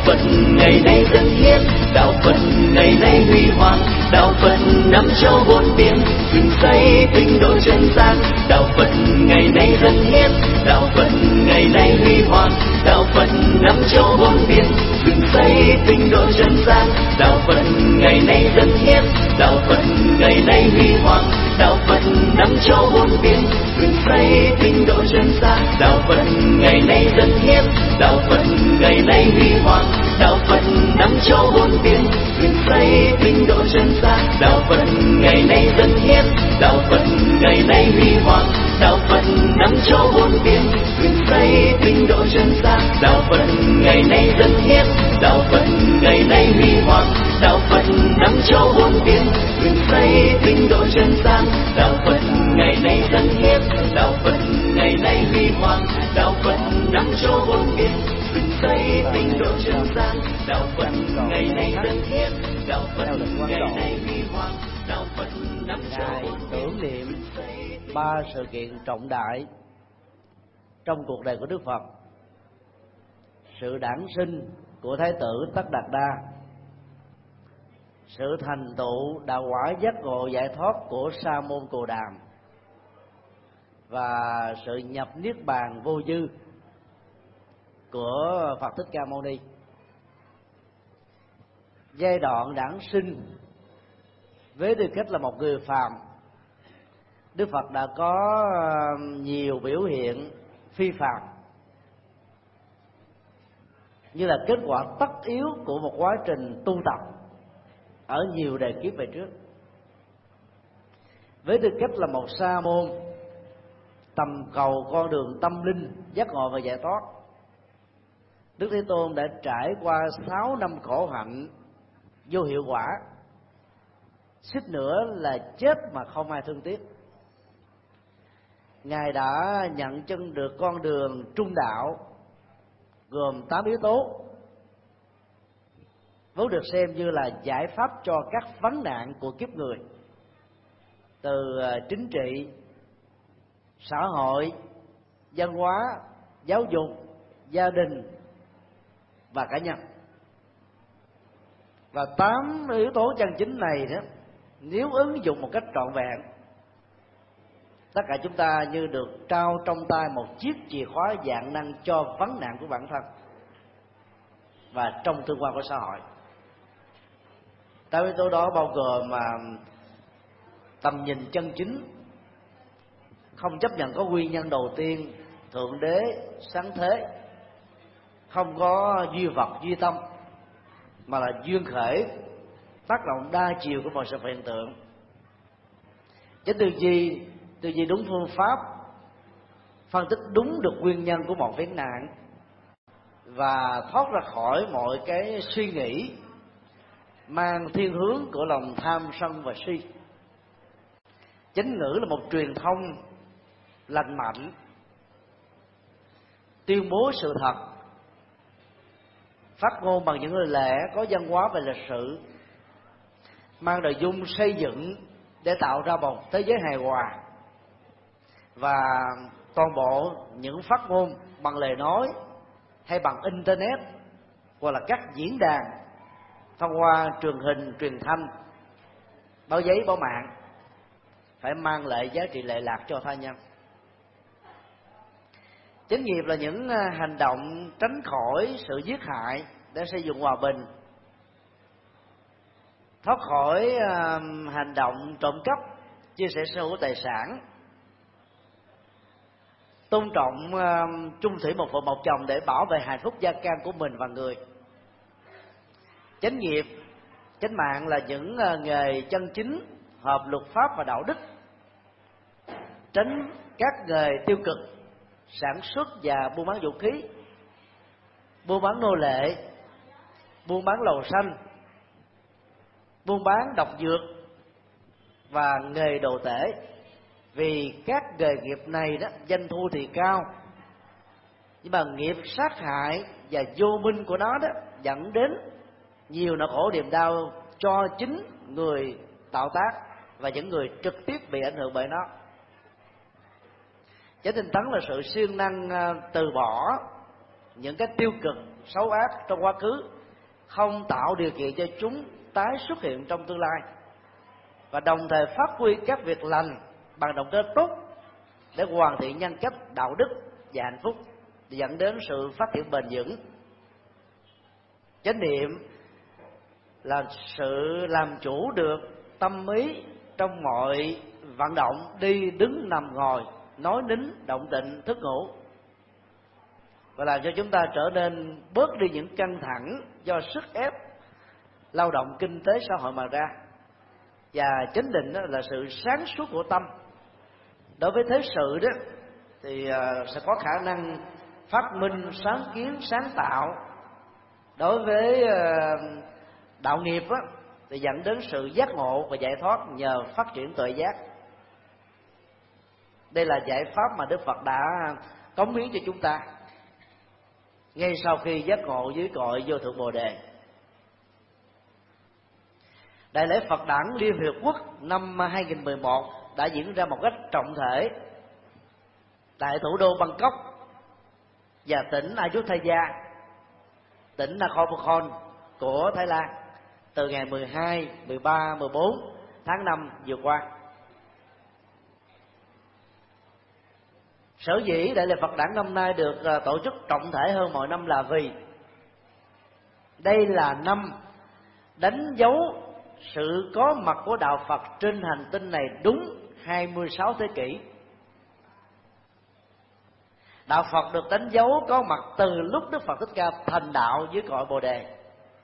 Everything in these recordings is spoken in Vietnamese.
Phật ngày nay dân hiến, đạo Phật ngày nay huy hoàng, đạo Phật năm châu bốn biển, dựng xây tinh độ chân gian. Đạo Phật ngày nay dân hiến, đạo Phật ngày nay huy hoàng, đạo Phật năm châu bốn biển, dựng xây tinh độ chân gian. Đạo Phật ngày nay dân hiến, đạo Phật ngày nay huy hoàng, đạo Phật năm châu bốn biển, dựng xây tinh độ chân gian. Đạo Phật ngày nay dân hiến, đạo Phật ngày nay huy hoàng, đạo Phật năm châu bốn biển, dựng xây tinh độ chân gian. Đạo Phật ngày nay dân hiến, đạo Phật ngày nay huy hoàng, đạo Phật năm châu bốn biển, dựng xây tinh độ chân gian. Đạo Phật ngày nay dân hiến, đạo Phật ngày nay huy hoàng, đạo Phật năm châu bốn biển, dựng xây tinh độ chân gian. Đạo Phật ngày nay dân hiến, đạo Phật ngày nay huy hoàng, đạo Phật năm châu bốn biển, dựng xây tinh độ chân gian. Đạo Phật ngày nay dân hiến, đạo Phật ngày nay huy hoàng, đạo Phật năm châu bốn biển. Tưởng niệm ba sự kiện trọng đại trong cuộc đời của Đức Phật: sự đản sinh của Thái tử Tất Đạt Đa, sự thành tựu đạo quả giác ngộ giải thoát của Sa môn Cồ Đàm, và sự nhập niết bàn vô dư của Phật Thích Ca Mâu Ni. Giai đoạn đản sinh với tư cách là một người phàm, Đức Phật đã có nhiều biểu hiện phi phàm, như là kết quả tất yếu của một quá trình tu tập ở nhiều đời kiếp về trước. Với tư cách là một sa môn tầm cầu con đường tâm linh giác ngộ và giải thoát, Đức Thế Tôn đã trải qua 6 năm khổ hạnh vô hiệu quả, suýt nữa là chết mà không ai thương tiếc. Ngài đã nhận chân được con đường trung đạo gồm 8 yếu tố, vốn được xem như là giải pháp cho các vấn nạn của kiếp người, từ chính trị, xã hội, văn hóa, giáo dục, gia đình và cá nhân. Và 8 yếu tố chân chính này đó, nếu ứng dụng một cách trọn vẹn, tất cả chúng ta như được trao trong tay một chiếc chìa khóa vạn năng cho vấn nạn của bản thân và trong tương quan của xã hội. 8 yếu tố đó bao gồm tầm nhìn chân chính, không chấp nhận có nguyên nhân đầu tiên, thượng đế, sáng thế, không có duy vật duy tâm, mà là duyên khởi, tác động đa chiều của mọi sự hiện tượng. Chánh tư duy đúng phương pháp, phân tích đúng được nguyên nhân của một vấn nạn và thoát ra khỏi mọi cái suy nghĩ mang thiên hướng của lòng tham sân và si. Chánh ngữ là một truyền thông lành mạnh, tuyên bố sự thật, phát ngôn bằng những lời lẽ có văn hóa và lịch sự, mang nội dung xây dựng để tạo ra một thế giới hài hòa. Và toàn bộ những phát ngôn bằng lời nói hay bằng internet hoặc là các diễn đàn thông qua truyền hình, truyền thanh, báo giấy, báo mạng phải mang lại giá trị lệ lạc cho tha nhân. Chánh nghiệp là những hành động tránh khỏi sự giết hại để xây dựng hòa bình, thoát khỏi hành động trộm cắp, chia sẻ sở hữu tài sản, tôn trọng chung thủy một vợ một chồng để bảo vệ hạnh phúc gia can của mình và người. Chánh nghiệp, chánh mạng là những nghề chân chính hợp luật pháp và đạo đức, tránh các nghề tiêu cực, sản xuất và buôn bán vũ khí, buôn bán nô lệ, buôn bán lầu xanh, buôn bán độc dược và nghề đồ tể. Vì các nghề nghiệp này đó doanh thu thì cao, nhưng mà nghiệp sát hại và vô minh của nó đó dẫn đến nhiều nỗi khổ niềm đau cho chính người tạo tác và những người trực tiếp bị ảnh hưởng bởi nó. Chánh tinh tấn là sự siêng năng từ bỏ những cái tiêu cực xấu ác trong quá khứ, không tạo điều kiện cho chúng tái xuất hiện trong tương lai, và đồng thời phát huy các việc lành bằng động cơ tốt để hoàn thiện nhân cách, đạo đức và hạnh phúc, dẫn đến sự phát triển bền vững. Chánh niệm là sự làm chủ được tâm ý trong mọi vận động đi đứng nằm ngồi, nói nín, động tịnh, thức ngủ, và làm cho chúng ta trở nên bớt đi những căng thẳng do sức ép lao động kinh tế xã hội mà ra. Và chánh định đó là sự sáng suốt của tâm. Đối với thế sự đó thì sẽ có khả năng phát minh, sáng kiến, sáng tạo. Đối với đạo nghiệp đó, thì dẫn đến sự giác ngộ và giải thoát nhờ phát triển tuệ giác. Đây là giải pháp mà Đức Phật đã cống hiến cho chúng ta ngay sau khi giác ngộ dưới cội vô thượng Bồ Đề. Đại lễ Phật đản Liên Hiệp Quốc năm 2011 đã diễn ra một cách trọng thể tại thủ đô Bangkok và tỉnh Ayutthaya, tỉnh Nakhon của Thái Lan, từ ngày 12, 13, 14 tháng 5 vừa qua. Sở dĩ Đại lễ Phật đản năm nay được tổ chức trọng thể hơn mọi năm là vì đây là năm đánh dấu sự có mặt của đạo Phật trên hành tinh này đúng 26 thế kỷ. Đạo Phật được đánh dấu có mặt từ lúc Đức Phật Thích Ca thành đạo dưới cội Bồ Đề.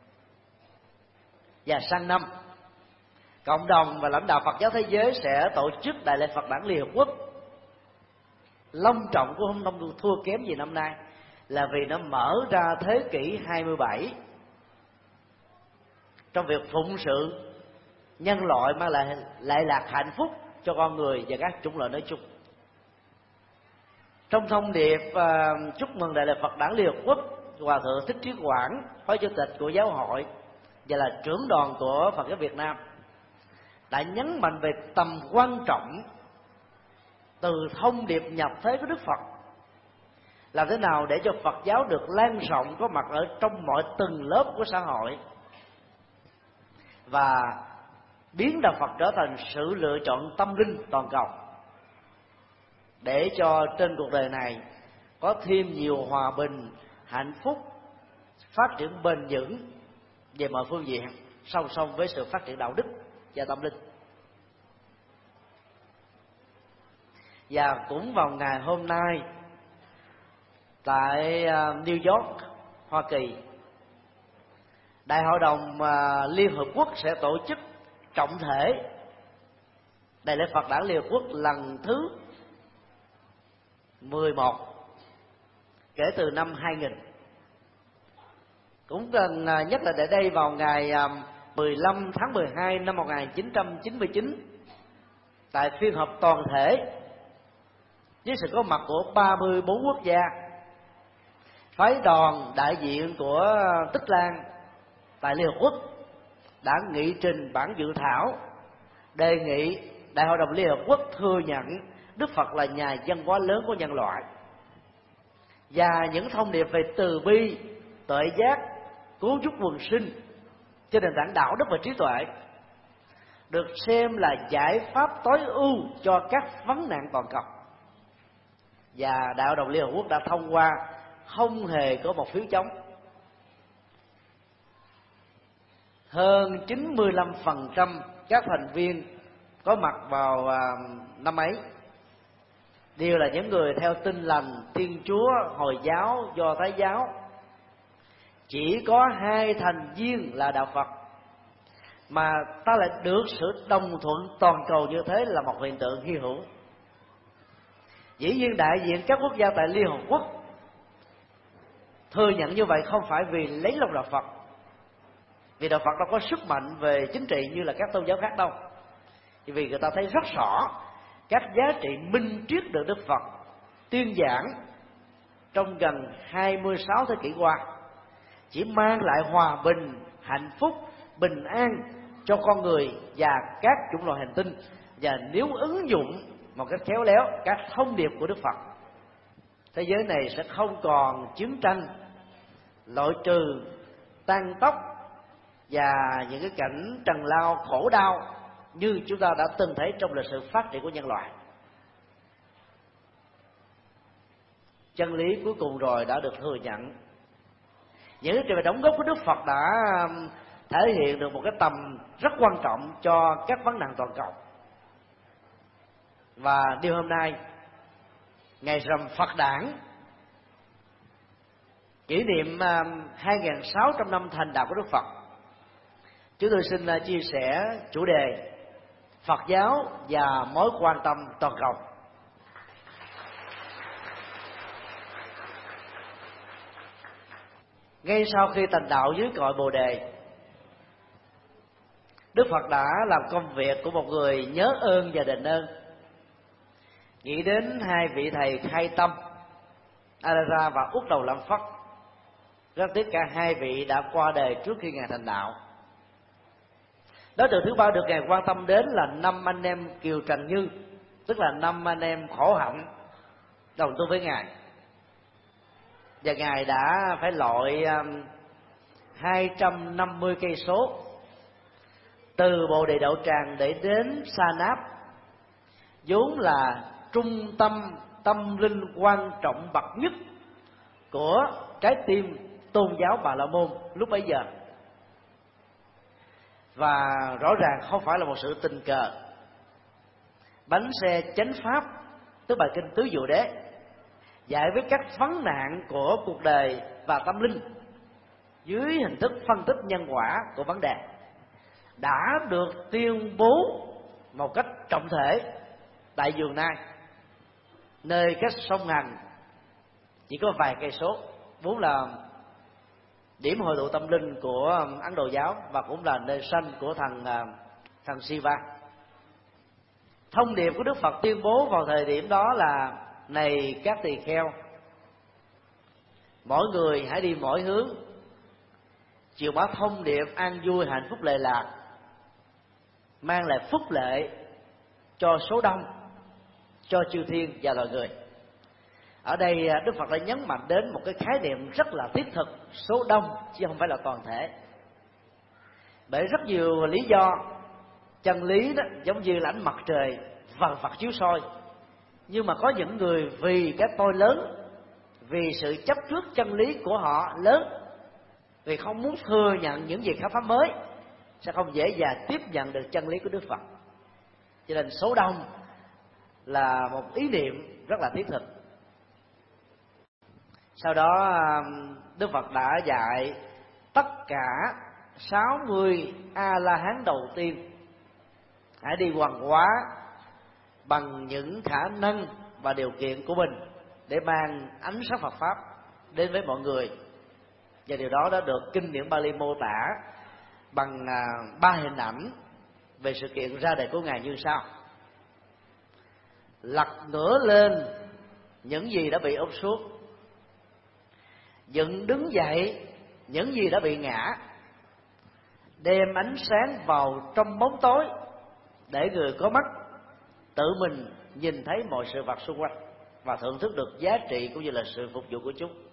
Và sang năm, cộng đồng và lãnh đạo Phật giáo thế giới sẽ tổ chức Đại lễ Phật đản Liên Hợp Quốc. Long trọng cũng không thua kém gì năm nay, là vì nó mở ra thế kỷ 27 trong việc phụng sự nhân loại, mang lại lệ lạc hạnh phúc cho con người và các chủng loại nói chung. Trong thông điệp chúc mừng Đại lễ Phật đản Liên Hợp Quốc, Hòa thượng Thích Trí Quảng, Phó Chủ tịch của Giáo hội và là trưởng đoàn của Phật giáo Việt Nam, đã nhấn mạnh về tầm quan trọng từ thông điệp nhập thế của Đức Phật, làm thế nào để cho Phật giáo được lan rộng, có mặt ở trong mọi tầng lớp của xã hội, và biến đạo Phật trở thành sự lựa chọn tâm linh toàn cầu, để cho trên cuộc đời này có thêm nhiều hòa bình, hạnh phúc, phát triển bền vững về mọi phương diện, song song với sự phát triển đạo đức và tâm linh. Và cũng vào ngày hôm nay, tại New York, Hoa Kỳ, Đại hội đồng Liên Hợp Quốc sẽ tổ chức trọng thể Đại lễ Phật đản Liên Hợp Quốc lần thứ 11 kể từ năm 2000. Cũng cần nhắc lại, tại đây vào ngày 15 tháng 12 năm 1999, tại phiên họp toàn thể với sự có mặt của 34 quốc gia, phái đoàn đại diện của Tích Lan tại Liên Hợp Quốc đã nghị trình bản dự thảo đề nghị Đại hội đồng Liên Hợp Quốc thừa nhận Đức Phật là nhà văn hóa lớn của nhân loại, và những thông điệp về từ bi, tuệ giác, cứu giúp quần sinh trên nền tảng đạo đức và trí tuệ được xem là giải pháp tối ưu cho các vấn nạn toàn cầu. Và Đại hội đồng Liên Hợp Quốc đã thông qua không hề có một phiếu chống. Hơn 95% các thành viên có mặt vào năm ấy đều là những người theo Tin Lành, Thiên Chúa, Hồi giáo, Do Thái giáo. Chỉ có 2 thành viên là đạo Phật, mà ta lại được sự đồng thuận toàn cầu như thế là một hiện tượng hy hữu. Dĩ nhiên đại diện các quốc gia tại Liên Hợp Quốc thừa nhận như vậy không phải vì lấy lòng đạo Phật, vì đạo Phật đâu có sức mạnh về chính trị như là các tôn giáo khác đâu, thì vì người ta thấy rất rõ các giá trị minh triết được Đức Phật tuyên giảng trong gần 26 thế kỷ qua chỉ mang lại hòa bình, hạnh phúc, bình an cho con người và các chủng loại hành tinh, và nếu ứng dụng một cách khéo léo các thông điệp của Đức Phật thế giới này sẽ không còn chiến tranh, loại trừ, tan tóc và những cái cảnh trần lao khổ đau như chúng ta đã từng thấy trong lịch sử phát triển của nhân loại. Chân lý cuối cùng rồi đã được thừa nhận. Những cái đóng góp của Đức Phật đã thể hiện được một cái tầm rất quan trọng cho các vấn nạn toàn cầu. Và điều hôm nay, ngày rằm Phật đản, kỷ niệm 2.600 năm thành đạo của Đức Phật, chúng tôi xin chia sẻ chủ đề Phật giáo và mối quan tâm toàn cầu. Ngay sau khi thành đạo dưới cội Bồ Đề, Đức Phật đã làm công việc của một người nhớ ơn và đền ơn, nghĩ đến hai vị thầy khai tâm Adara và Úc Đầu Lâm Phất. Rất tiếc cả hai vị đã qua đời trước khi Ngài thành đạo. Đối tượng thứ ba được Ngài quan tâm đến là 5 anh em Kiều Trần Như, tức là 5 anh em khổ hạnh đồng tu với Ngài. Và Ngài đã phải lội 250 cây số từ Bồ Đề Đậu Tràng để đến Sa Náp, vốn là trung tâm tâm linh quan trọng bậc nhất của trái tim tôn giáo Bà La Môn lúc bấy giờ. Và rõ ràng không phải là một sự tình cờ. Bánh xe chánh pháp, tức bài kinh Tứ Diệu Đế, giải với các vấn nạn của cuộc đời và tâm linh dưới hình thức phân tích nhân quả của vấn đề, đã được tuyên bố một cách trọng thể tại Vườn Nai, nơi cách sông Hằng chỉ có vài cây số, vốn là điểm hội tụ tâm linh của Ấn Độ giáo và cũng là nơi sanh của thằng Shiva. Thông điệp của Đức Phật tuyên bố vào thời điểm đó là: này các tỳ kheo, mỗi người hãy đi mỗi hướng, truyền bá thông điệp an vui hạnh phúc lệ lạc, mang lại phúc lệ cho số đông, cho chư thiên và loài người. Ở đây Đức Phật đã nhấn mạnh đến một cái khái niệm rất là thiết thực, số đông chứ không phải là toàn thể. Bởi rất nhiều lý do, chân lý đó giống như là ánh mặt trời vằn vặt chiếu soi, nhưng mà có những người vì cái tôi lớn, vì sự chấp trước chân lý của họ lớn, vì không muốn thừa nhận những gì khám phá mới, sẽ không dễ dàng tiếp nhận được chân lý của Đức Phật. Cho nên số đông là một ý niệm rất là thiết thực. Sau đó Đức Phật đã dạy tất cả 60 A-la-hán đầu tiên hãy đi hoàng hóa bằng những khả năng và điều kiện của mình để mang ánh sáng Phật pháp đến với mọi người. Và điều đó đã được kinh điển Bali mô tả bằng 3 hình ảnh về sự kiện ra đời của Ngài như sau: lật ngửa lên những gì đã bị úp suốt, dựng đứng dậy những gì đã bị ngã, đem ánh sáng vào trong bóng tối để người có mắt tự mình nhìn thấy mọi sự vật xung quanh và thưởng thức được giá trị cũng như là sự phục vụ của chúng.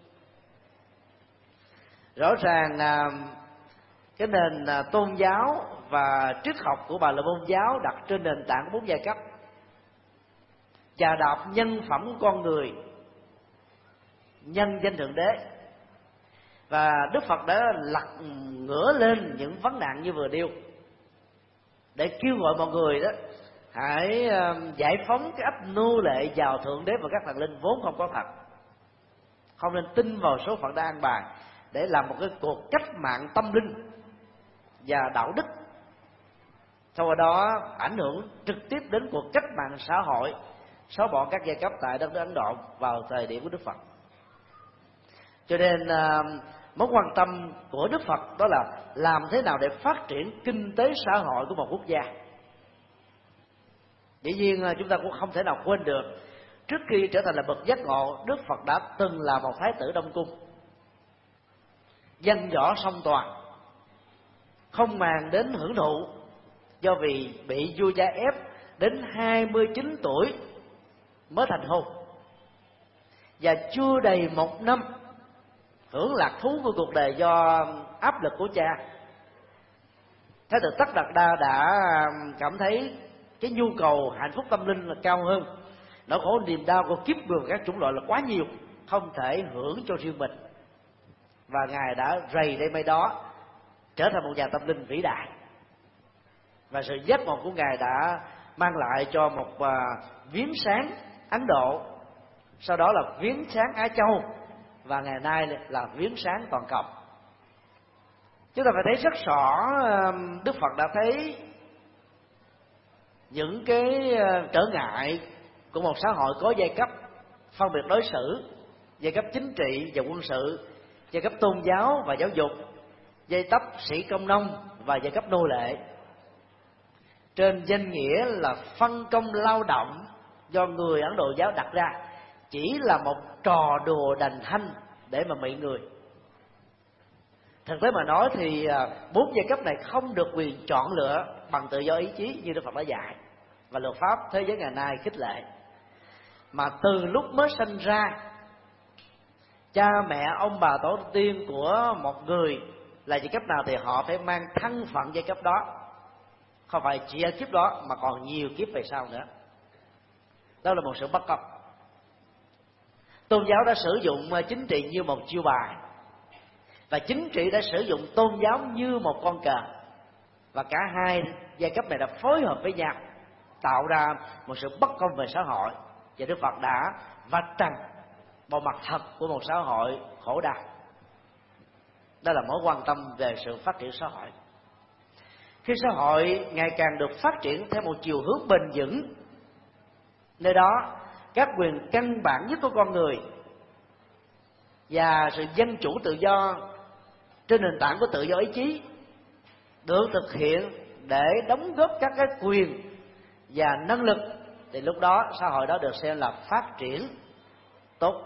Rõ ràng cái nền tôn giáo và triết học của Bà La Môn giáo đặt trên nền tảng 4 giai cấp, chà đạp nhân phẩm của con người, nhân danh Thượng Đế. Và Đức Phật đã lật ngửa lên những vấn nạn như vừa nêu để kêu gọi mọi người đó hãy giải phóng cái ách nô lệ vào Thượng Đế và các thần linh vốn không có thật, không nên tin vào số phận đã an bài, để làm một cái cuộc cách mạng tâm linh và đạo đức, sau đó ảnh hưởng trực tiếp đến cuộc cách mạng xã hội, xóa bỏ các giai cấp tại đất nước Ấn Độ vào thời điểm của Đức Phật. Cho nên mối quan tâm của Đức Phật đó là làm thế nào để phát triển kinh tế xã hội của một quốc gia. Dĩ nhiên chúng ta cũng không thể nào quên được, trước khi trở thành là bậc giác ngộ, Đức Phật đã từng là một thái tử Đông Cung, văn võ song toàn, không màng đến hưởng thụ, do vì bị vua cha ép đến 29 tuổi mới thành hôn. và chưa đầy 1 năm hưởng lạc thú của cuộc đời do áp lực của cha, Thái tử Tất Đạt Đa đã cảm thấy cái nhu cầu hạnh phúc tâm linh là cao hơn. Nỗi khổ niềm đau của kiếp người các chủng loại là quá nhiều, không thể hưởng cho riêng mình, và ngài đã rầy đây mây đó, trở thành một nhà tâm linh vĩ đại. Và sự giác ngộ của ngài đã mang lại cho một viếng sáng Ấn Độ, sau đó là viếng sáng Á Châu, và ngày nay là viếng sáng toàn cầu. Chúng ta phải thấy rất rõ Đức Phật đã thấy những cái trở ngại của một xã hội có giai cấp phân biệt đối xử, giai cấp chính trị và quân sự, giai cấp tôn giáo và giáo dục, giai cấp sĩ công nông và giai cấp nô lệ, trên danh nghĩa là phân công lao động do người Ấn Độ giáo đặt ra, chỉ là một trò đùa đành hanh để mà mị người. Thực tế mà nói thì 4 giai cấp này không được quyền chọn lựa bằng tự do ý chí như Đức Phật đã dạy và luật pháp thế giới ngày nay khích lệ, mà từ lúc mới sinh ra, cha mẹ ông bà tổ tiên của một người là giai cấp nào thì họ phải mang thân phận giai cấp đó, không phải chỉ ở kiếp đó mà còn nhiều kiếp về sau nữa. Đó là một sự bất công. Tôn giáo đã sử dụng chính trị như một chiêu bài, và chính trị đã sử dụng tôn giáo như một con cờ, và cả hai giai cấp này đã phối hợp với nhau tạo ra một sự bất công về xã hội. Và Đức Phật đã vạch trần bộ mặt thật của một xã hội khổ đau. Đó là mối quan tâm về sự phát triển xã hội. Khi xã hội ngày càng được phát triển theo một chiều hướng bền vững, nơi đó các quyền căn bản nhất của con người và sự dân chủ tự do trên nền tảng của tự do ý chí được thực hiện để đóng góp các cái quyền và năng lực, thì lúc đó xã hội đó được xem là phát triển tốt.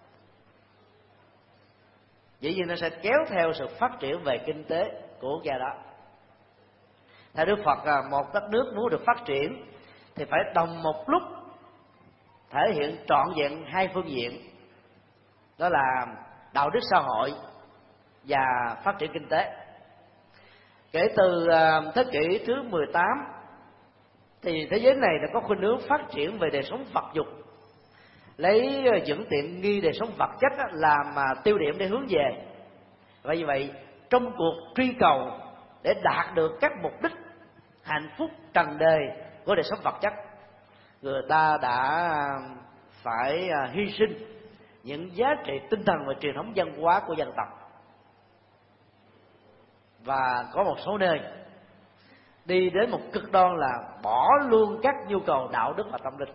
Dĩ nhiên nó sẽ kéo theo sự phát triển về kinh tế của quốc gia đó. Theo Đức Phật, một đất nước muốn được phát triển thì phải đồng một lúc thể hiện trọn vẹn hai phương diện, đó là đạo đức xã hội và phát triển kinh tế. Kể từ thế kỷ thứ 18 thì thế giới này đã có khuynh hướng phát triển về đời sống vật dục, lấy những tiện nghi đời sống vật chất làm tiêu điểm để hướng về. Và như vậy, trong cuộc truy cầu để đạt được các mục đích hạnh phúc trần đời của đời sống vật chất, người ta đã phải hy sinh những giá trị tinh thần và truyền thống văn hóa của dân tộc. Và có một số nơi đi đến một cực đoan là bỏ luôn các nhu cầu đạo đức và tâm linh.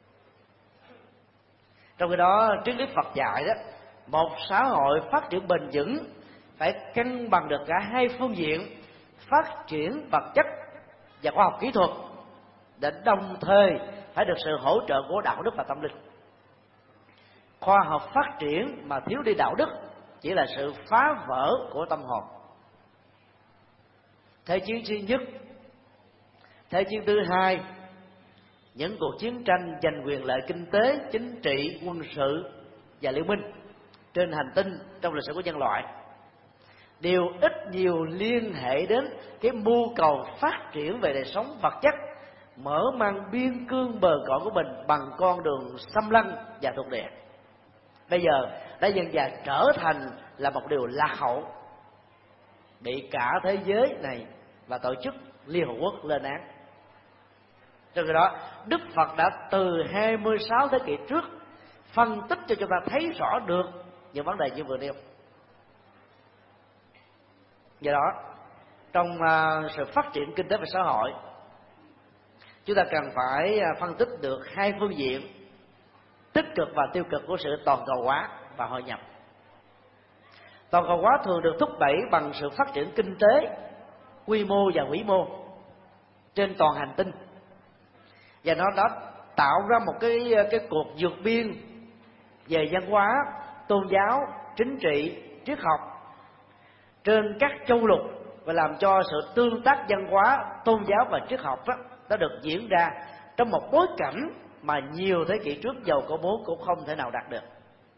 Trong khi đó, triết lý Phật dạy đó, một xã hội phát triển bền vững phải cân bằng được cả hai phương diện phát triển vật chất và khoa học kỹ thuật, để đồng thời phải được sự hỗ trợ của đạo đức và tâm linh. Khoa học phát triển mà thiếu đi đạo đức chỉ là sự phá vỡ của tâm hồn. Thế chiến thứ nhất, thế chiến thứ hai, những cuộc chiến tranh giành quyền lợi kinh tế, chính trị, quân sự và liên minh trên hành tinh trong lịch sử của nhân loại đều ít nhiều liên hệ đến cái mưu cầu phát triển về đời sống vật chất, mở mang biên cương bờ cõi của mình bằng con đường xâm lăng và thuộc địa. Bây giờ đã dần dần trở thành là một điều lạc hậu, bị cả thế giới này và tổ chức Liên Hợp Quốc lên án. Cho nên đó, Đức Phật đã từ 26 thế kỷ trước phân tích cho chúng ta thấy rõ được những vấn đề như vừa nêu. Do đó, trong sự phát triển kinh tế và xã hội, chúng ta cần phải phân tích được hai phương diện tích cực và tiêu cực của sự toàn cầu hóa và hội nhập. Toàn cầu hóa thường được thúc đẩy bằng sự phát triển kinh tế quy mô và vĩ mô trên toàn hành tinh, và nó đã tạo ra một cái cuộc vượt biên về văn hóa, tôn giáo, chính trị, triết học trên các châu lục, và làm cho sự tương tác văn hóa, tôn giáo và triết học đó, nó được diễn ra trong một bối cảnh mà nhiều thế kỷ trước giàu có muốn cũng không thể nào đạt được.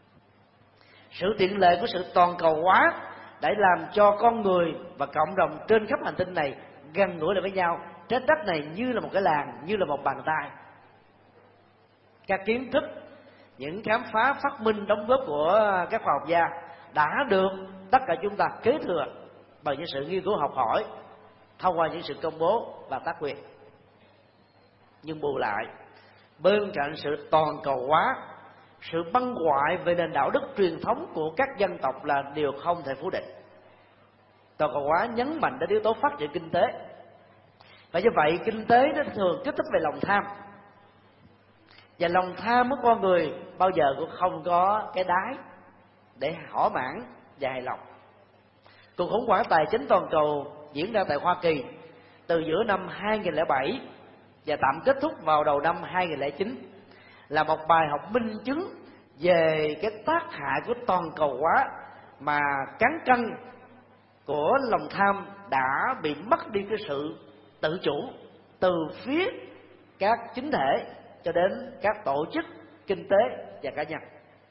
Sự tiện lợi của sự toàn cầu hóa để làm cho con người và cộng đồng trên khắp hành tinh này gần gũi lại với nhau. Trái đất này như là một cái làng, như là một bàn tay. Các kiến thức, những khám phá, phát minh, đóng góp của các khoa học gia đã được tất cả chúng ta kế thừa bằng những sự nghiên cứu học hỏi, thông qua những sự công bố và tác quyền. Nhưng bù lại, bên cạnh sự toàn cầu hóa, sự băng hoại về nền đạo đức truyền thống của các dân tộc là điều không thể phủ định. Toàn cầu hóa nhấn mạnh đến yếu tố phát triển kinh tế, và như vậy kinh tế nó thường kích thích về lòng tham, và lòng tham của con người bao giờ cũng không có cái đáy để thỏa mãn và hài lòng. Cuộc khủng hoảng tài chính toàn cầu diễn ra tại Hoa Kỳ từ giữa năm 2007 và tạm kết thúc vào đầu năm 2009 là một bài học minh chứng về cái tác hại của toàn cầu hóa, mà cán cân của lòng tham đã bị mất đi cái sự tự chủ từ phía các chính thể cho đến các tổ chức kinh tế và cá nhân.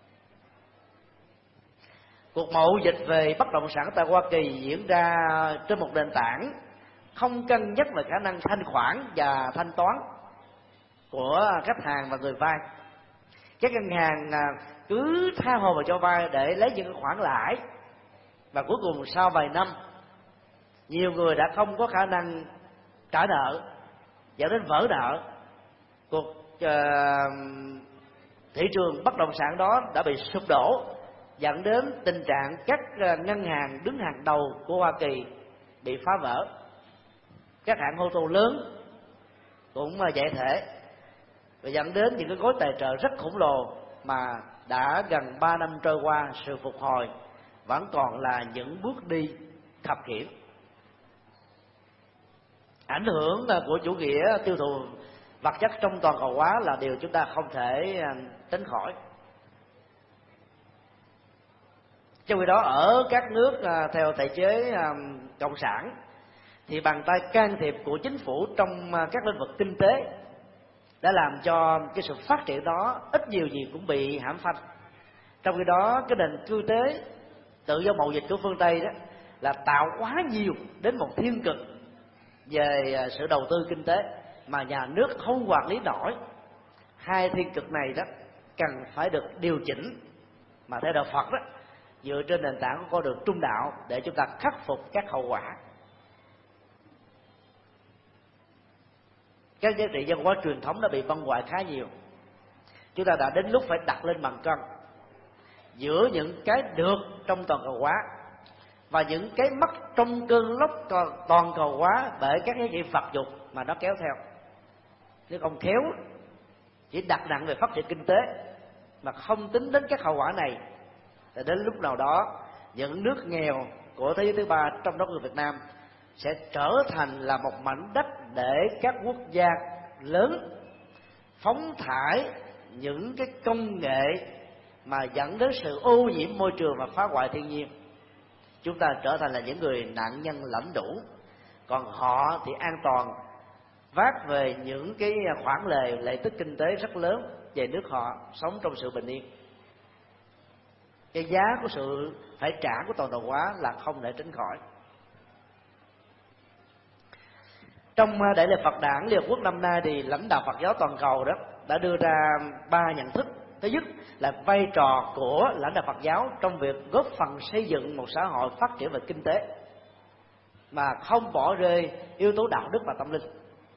Cuộc mậu dịch về bất động sản tại Hoa Kỳ diễn ra trên một nền tảng không cân nhắc về khả năng thanh khoản và thanh toán của khách hàng và người vay. Các ngân hàng cứ tha hồ vào cho vay để lấy những khoản lãi, và cuối cùng sau vài năm nhiều người đã không có khả năng trả nợ, dẫn đến vỡ nợ. Cuộc thị trường bất động sản đó đã bị sụp đổ, dẫn đến tình trạng các ngân hàng đứng hàng đầu của Hoa Kỳ bị phá vỡ. Các hãng ô tô lớn cũng giải thể, và dẫn đến những cái gói tài trợ rất khổng lồ mà đã gần 3 năm trôi qua, sự phục hồi vẫn còn là những bước đi khập khiễng. Ảnh hưởng của chủ nghĩa tiêu thụ vật chất trong toàn cầu hóa là điều chúng ta không thể tránh khỏi. Trong khi đó ở các nước theo thể chế cộng sản thì bàn tay can thiệp của chính phủ trong các lĩnh vực kinh tế đã làm cho cái sự phát triển đó ít nhiều gì cũng bị hãm phanh. Trong khi đó cái nền kinh tế tự do mậu dịch của phương Tây đó là tạo quá nhiều đến một thiên cực về sự đầu tư kinh tế mà nhà nước không quản lý nổi. Hai thiên cực này đó cần phải được điều chỉnh, mà theo đạo Phật đó, dựa trên nền tảng của con đường trung đạo để chúng ta khắc phục các hậu quả. Các giá trị văn hóa truyền thống đã bị băng hoại khá nhiều. Chúng ta đã đến lúc phải đặt lên bàn cân giữa những cái được trong toàn cầu hóa và những cái mất trong cơn lốc toàn cầu hóa bởi các giá trị vật dục mà nó kéo theo. Nếu không khéo chỉ đặt nặng về phát triển kinh tế mà không tính đến các hậu quả này, thì đến lúc nào đó những nước nghèo của thế giới thứ ba, trong đó người Việt Nam, sẽ trở thành là một mảnh đất để các quốc gia lớn phóng thải những cái công nghệ mà dẫn đến sự ô nhiễm môi trường và phá hoại thiên nhiên. Chúng ta trở thành là những người nạn nhân lãnh đủ, còn họ thì an toàn vác về những cái khoản lợi tức kinh tế rất lớn về nước họ, sống trong sự bình yên. Cái giá của sự phải trả của toàn cầu hóa là không thể tránh khỏi. Trong Đại lễ Phật Đản Liên Hợp Quốc năm nay thì lãnh đạo Phật giáo toàn cầu đó đã đưa ra 3 nhận thức. Thứ nhất là vai trò của lãnh đạo Phật giáo trong việc góp phần xây dựng một xã hội phát triển về kinh tế mà không bỏ rơi yếu tố đạo đức và tâm linh.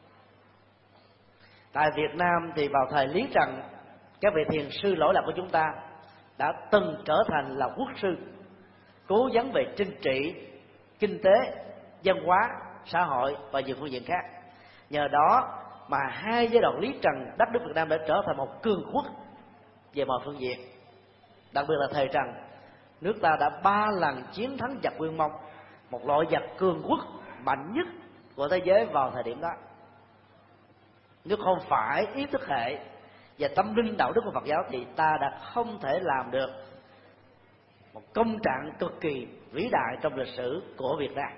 Tại Việt Nam thì vào thời Lý Trần, các vị thiền sư lỗi lạc của chúng ta đã từng trở thành là quốc sư, cố vấn về chính trị, kinh tế, văn hóa, xã hội và nhiều phương diện khác. Nhờ đó mà hai giai đoạn Lý Trần, đất nước Việt Nam đã trở thành một cường quốc về mọi phương diện. Đặc biệt là thời Trần, nước ta đã 3 lần chiến thắng giặc Nguyên Mông, một loại giặc cường quốc mạnh nhất của thế giới vào thời điểm đó. Nếu không phải ý thức hệ và tâm linh đạo đức của Phật giáo thì ta đã không thể làm được một công trạng cực kỳ vĩ đại trong lịch sử của Việt Nam.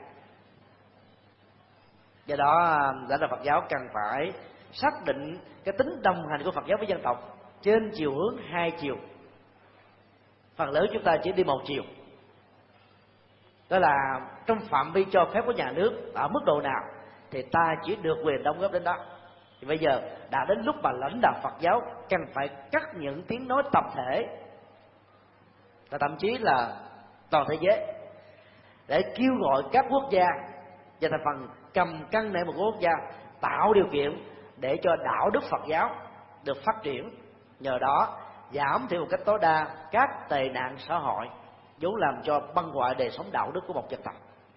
Do đó lãnh đạo Phật giáo cần phải xác định cái tính đồng hành của Phật giáo với dân tộc trên chiều hướng hai chiều. phần lớn chúng ta chỉ đi một chiều, đó là trong phạm vi cho phép của nhà nước ở mức độ nào thì ta chỉ được quyền đóng góp đến đó. Thì bây giờ đã đến lúc mà lãnh đạo Phật giáo cần phải cắt những tiếng nói tập thể và thậm chí là toàn thế giới để kêu gọi các quốc gia và thành phần cầm cân nể một quốc gia tạo điều kiện để cho đạo đức Phật giáo được phát triển, nhờ đó giảm thiểu một cách tối đa các tệ nạn xã hội vốn làm cho băng hoại đời sống đạo đức của một dân tộc.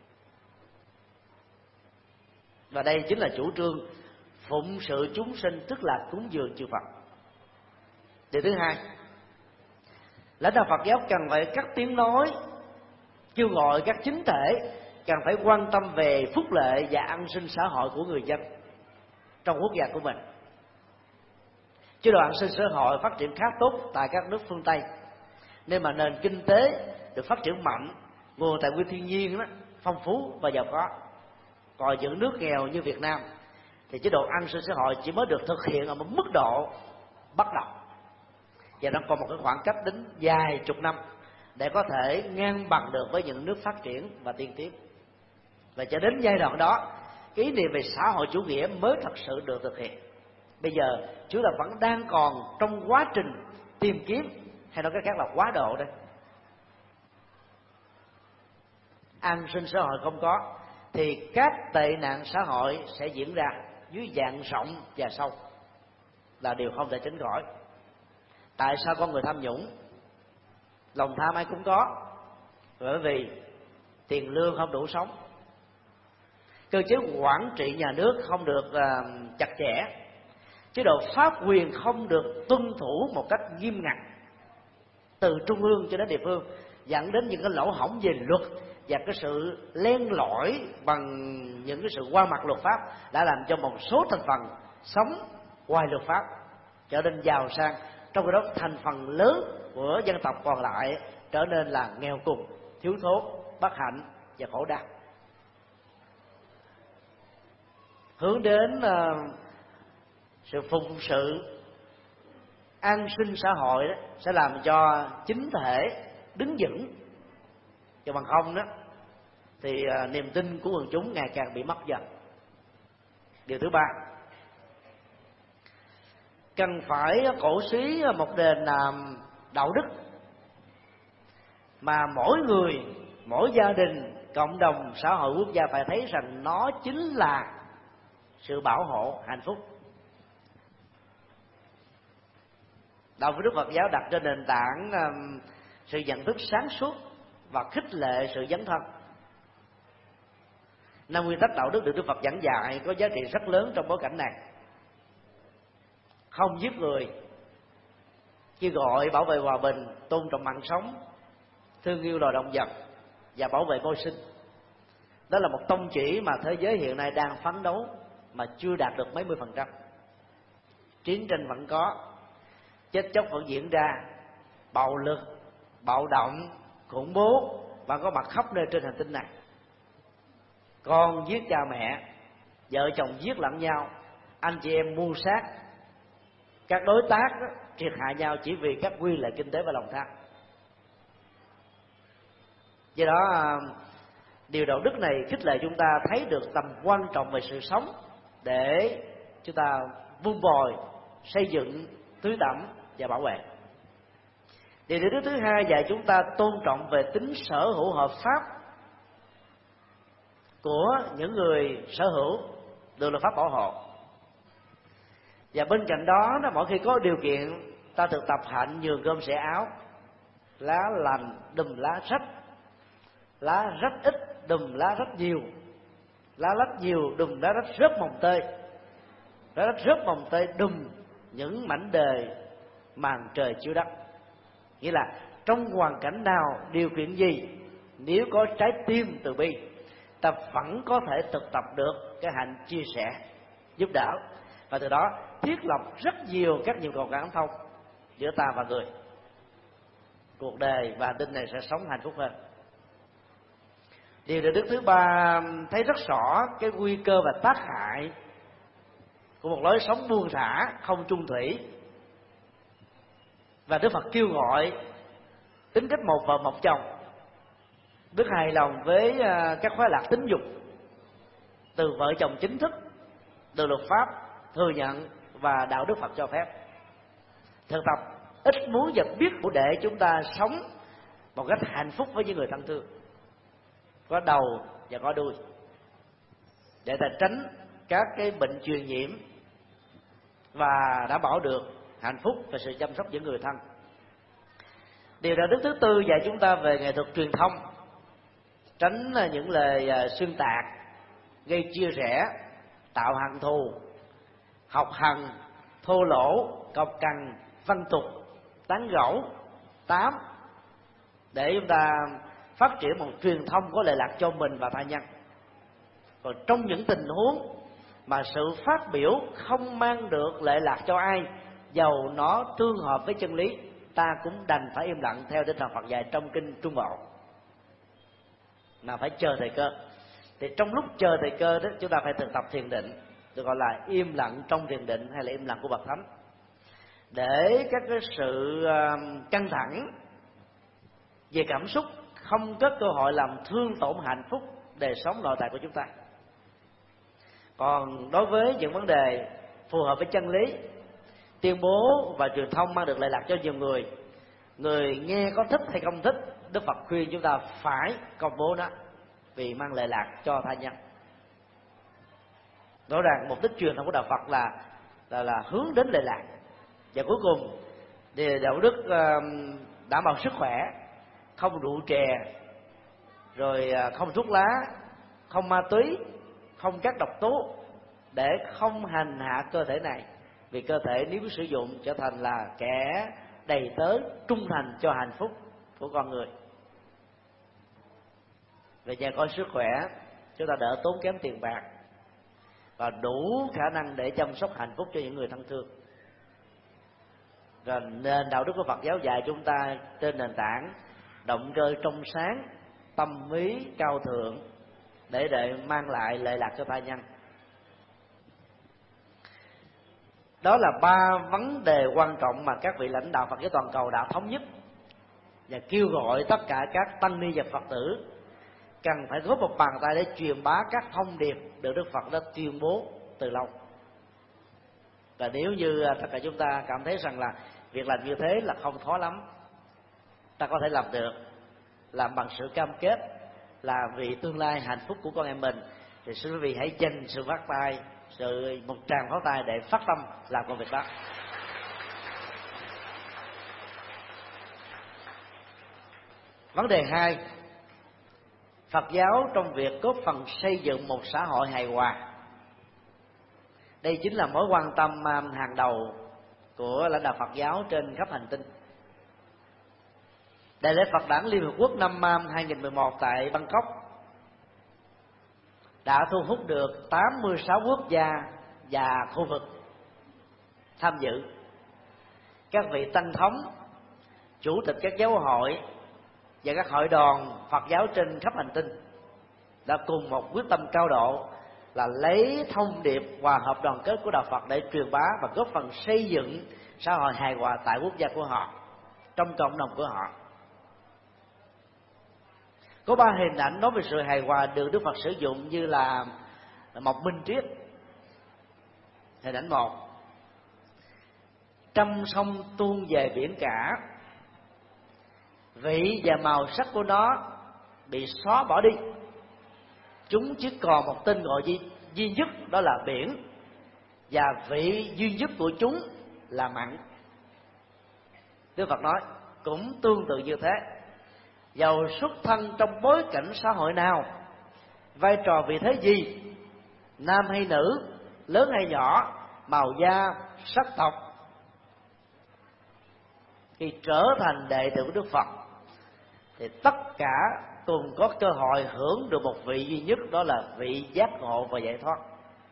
Và đây chính là chủ trương phụng sự chúng sinh, tức là cúng dường chư Phật. Điều thứ hai, lãnh đạo Phật giáo cần phải cắt tiếng nói kêu gọi các chính thể cần phải quan tâm về phúc lợi và an sinh xã hội của người dân trong quốc gia của mình. Chế độ an sinh xã hội phát triển khá tốt tại các nước phương Tây, nên mà nền kinh tế được phát triển mạnh, nguồn tài nguyên thiên nhiên đó phong phú và giàu có. Còn những nước nghèo như Việt Nam thì chế độ an sinh xã hội chỉ mới được thực hiện ở một mức độ bắt đầu, và nó còn một cái khoảng cách đến vài chục năm để có thể ngang bằng được với những nước phát triển và tiên tiến. Và cho đến giai đoạn đó, cái ý niệm về xã hội chủ nghĩa mới thật sự được thực hiện. Bây giờ chúng ta vẫn đang còn trong quá trình tìm kiếm, hay nói cách khác là quá độ đây. An sinh xã hội không có thì các tệ nạn xã hội sẽ diễn ra dưới dạng rộng và sâu, là điều không thể tránh khỏi. Tại sao con người tham nhũng? Lòng tham ai cũng có, bởi vì tiền lương không đủ sống, cơ chế quản trị nhà nước không được chặt chẽ, chế độ pháp quyền không được tuân thủ một cách nghiêm ngặt từ trung ương cho đến địa phương, dẫn đến những cái lỗ hổng về luật và cái sự len lỏi bằng những cái sự qua mặt luật pháp đã làm cho một số thành phần sống ngoài luật pháp trở nên giàu sang, trong khi đó thành phần lớn của dân tộc còn lại trở nên là nghèo cùng, thiếu thốn, bất hạnh và khổ đau. Hướng đến sự phụng sự an sinh xã hội đó sẽ làm cho chính thể đứng vững, chứ bằng không đó thì niềm tin của quần chúng ngày càng bị mất dần. Điều thứ ba, cần phải cổ suý một nền đạo đức mà mỗi người, mỗi gia đình, cộng đồng, xã hội, quốc gia phải thấy rằng nó chính là sự bảo hộ hạnh phúc. Đạo Đức Phật giáo đặt trên nền tảng sự nhận thức sáng suốt và khích lệ sự dấn thân. 5 nguyên tắc đạo đức được Đức Phật giảng dạy có giá trị rất lớn trong bối cảnh này: không giết người, kêu gọi bảo vệ hòa bình, tôn trọng mạng sống, thương yêu loài động vật và bảo vệ môi sinh. Đó là một tông chỉ mà thế giới hiện nay đang phấn đấu mà chưa đạt được mấy mươi %. Chiến tranh vẫn có, chết chóc vẫn diễn ra, bạo lực, bạo động, khủng bố vẫn có mặt khắp nơi trên hành tinh này. Con giết cha mẹ, vợ chồng giết lẫn nhau, anh chị em mưu sát, các đối tác đó, triệt hạ nhau chỉ vì các quy lệ kinh tế và lòng tham. Do đó điều đạo đức này khích lệ chúng ta thấy được tầm quan trọng về sự sống để chúng ta vun bồi, xây dựng, tưới tẩm và bảo vệ. Điều đạo đức thứ hai dạy chúng ta tôn trọng về tính sở hữu hợp pháp của những người sở hữu được luật pháp bảo hộ. Và bên cạnh đó, mỗi khi có điều kiện, ta thực tập hạnh nhường cơm sẻ áo, lá lành đùm lá rách, lá rất ít đùm lá rất nhiều, lá rất nhiều đùm lá rất rớt mồng tơi, lá rất rớt mồng tơi đùm những mảnh đời màn trời chiếu đất. Nghĩa là trong hoàn cảnh nào, điều kiện gì, nếu có trái tim từ bi, ta vẫn có thể thực tập được cái hạnh chia sẻ, giúp đỡ, và từ đó thiết lập rất nhiều các nhiệm cầu cảm thông giữa ta và người. Cuộc đời và hành tinh này sẽ sống hạnh phúc hơn. Điều đạo đức thứ ba thấy rất rõ cái nguy cơ và tác hại của một lối sống buông thả, không chung thủy, và Đức Phật kêu gọi tính cách một vợ một chồng, rất hài lòng với các khoái lạc tính dục từ vợ chồng chính thức, từ luật pháp thừa nhận và đạo đức Phật cho phép. Thực tập ít muốn và biết để chúng ta sống một cách hạnh phúc với những người thân thương, có đầu và có đuôi, để ta tránh các cái bệnh truyền nhiễm và đảm bảo được hạnh phúc và sự chăm sóc những người thân. Điều đạo đức thứ tư dạy chúng ta về nghệ thuật truyền thông, tránh những lời xuyên tạc, gây chia rẽ, tạo hận thù, học hành thô lỗ, cộc cằn, văn tục, tán gẫu, tám, để chúng ta phát triển một truyền thông có lệ lạc cho mình và tha nhân. Còn trong những tình huống mà sự phát biểu không mang được lệ lạc cho ai, dầu nó tương hợp với chân lý, ta cũng đành phải im lặng theo tinh thần Phật dạy trong kinh Trung Bộ, mà phải chờ thời cơ. Thì trong lúc chờ thời cơ đó, chúng ta phải thực tập thiền định, được gọi là im lặng trong thiền định hay là im lặng của bậc thánh, để các cái sự căng thẳng về cảm xúc không có cơ hội làm thương tổn hạnh phúc đời sống nội tại của chúng ta. Còn đối với những vấn đề phù hợp với chân lý, tuyên bố và truyền thông mang được lệ lạc cho nhiều người, người nghe có thích hay không thích, Đức Phật khuyên chúng ta phải công bố nó, vì mang lệ lạc cho tha nhân. Rõ ràng mục đích truyền thống của đạo Phật là hướng đến lệ lạc, và cuối cùng thì đạo đức đảm bảo sức khỏe, không rượu chè, rồi không thuốc lá, không ma túy, không các độc tố, để không hành hạ cơ thể này, vì cơ thể nếu sử dụng trở thành là kẻ đầy tớ trung thành cho hạnh phúc của con người. Về nhà có sức khỏe, chúng ta đỡ tốn kém tiền bạc và đủ khả năng để chăm sóc hạnh phúc cho những người thân thương. Rồi nền đạo đức của Phật giáo dạy chúng ta trên nền tảng động cơ trong sáng, tâm ý cao thượng, để mang lại lệ lạc cho tha nhân. Đó là ba vấn đề quan trọng mà các vị lãnh đạo Phật giáo toàn cầu đã thống nhất, và kêu gọi tất cả các tăng ni và Phật tử cần phải góp một bàn tay để truyền bá các thông điệp được Đức Phật đã tuyên bố từ lâu. Và nếu như tất cả chúng ta cảm thấy rằng là việc làm như thế là không khó lắm, ta có thể làm được, làm bằng sự cam kết là vì tương lai hạnh phúc của con em mình, thì xin quý vị hãy dành sự phát tay, một tràng pháo tay để phát tâm làm công việc đó. Vấn đề 2, Phật giáo trong việc góp phần xây dựng một xã hội hài hòa. Đây chính là mối quan tâm hàng đầu của lãnh đạo Phật giáo trên khắp hành tinh. Đại lễ Phật đản Liên Hợp Quốc năm 2011 tại Bangkok đã thu hút được 86 quốc gia và khu vực tham dự. Các vị tăng thống, chủ tịch các giáo hội và các hội đoàn Phật giáo trên khắp hành tinh đã cùng một quyết tâm cao độ là lấy thông điệp hòa hợp đoàn kết của đạo Phật để truyền bá và góp phần xây dựng xã hội hài hòa tại quốc gia của họ, trong cộng đồng của họ. Có 3 hình ảnh nói về sự hài hòa được Đức Phật sử dụng như là một minh triết. Hình ảnh 1: trăm sông tuôn về biển cả, vị và màu sắc của nó bị xóa bỏ đi, chúng chỉ còn một tên gọi duy nhất, đó là biển, và vị duy nhất của chúng là mặn. Đức Phật nói cũng tương tự như thế, dầu xuất thân trong bối cảnh xã hội nào, vai trò vị thế gì, nam hay nữ, lớn hay nhỏ, màu da, sắc tộc, khi trở thành đệ tử của Đức Phật thì tất cả cùng có cơ hội hưởng được một vị duy nhất, đó là vị giác ngộ và giải thoát.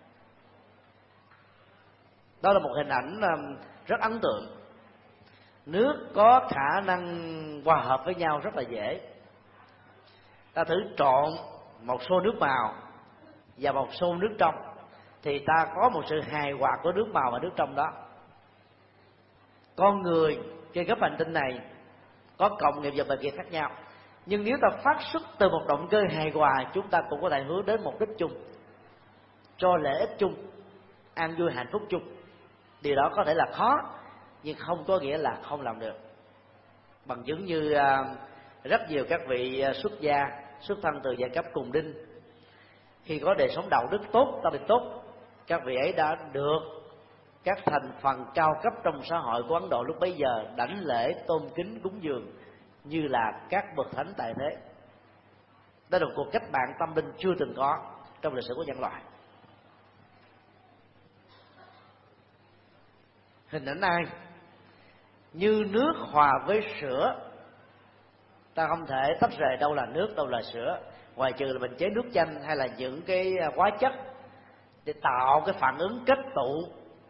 Đó là một hình ảnh rất ấn tượng. Nước có khả năng hòa hợp với nhau rất là dễ. Ta thử trộn một xô nước màu và một xô nước trong, thì ta có một sự hài hòa của nước màu và nước trong đó. Con người trên khắp hành tinh này có cộng nghiệp và bề nghiệp khác nhau. Nhưng nếu ta phát xuất từ một động cơ hài hòa, chúng ta cũng có thể hướng đến mục đích chung, cho lợi ích chung, an vui hạnh phúc chung. Điều đó có thể là khó, nhưng không có nghĩa là không làm được. Bằng chứng như rất nhiều các vị xuất gia, xuất thân từ giai cấp cùng đinh, khi có đời sống đạo đức tốt, tâm lý tốt, các vị ấy đã được các thành phần cao cấp trong xã hội của Ấn Độ lúc bấy giờ đảnh lễ, tôn kính, cúng dường như là các bậc thánh tại thế. Đó là một cuộc cách mạng tâm linh chưa từng có trong lịch sử của nhân loại. Hình ảnh ai như nước hòa với sữa, ta không thể tách rời đâu là nước, đâu là sữa, ngoài trừ là mình chế nước chanh hay là những cái hóa chất để tạo cái phản ứng kết tụ.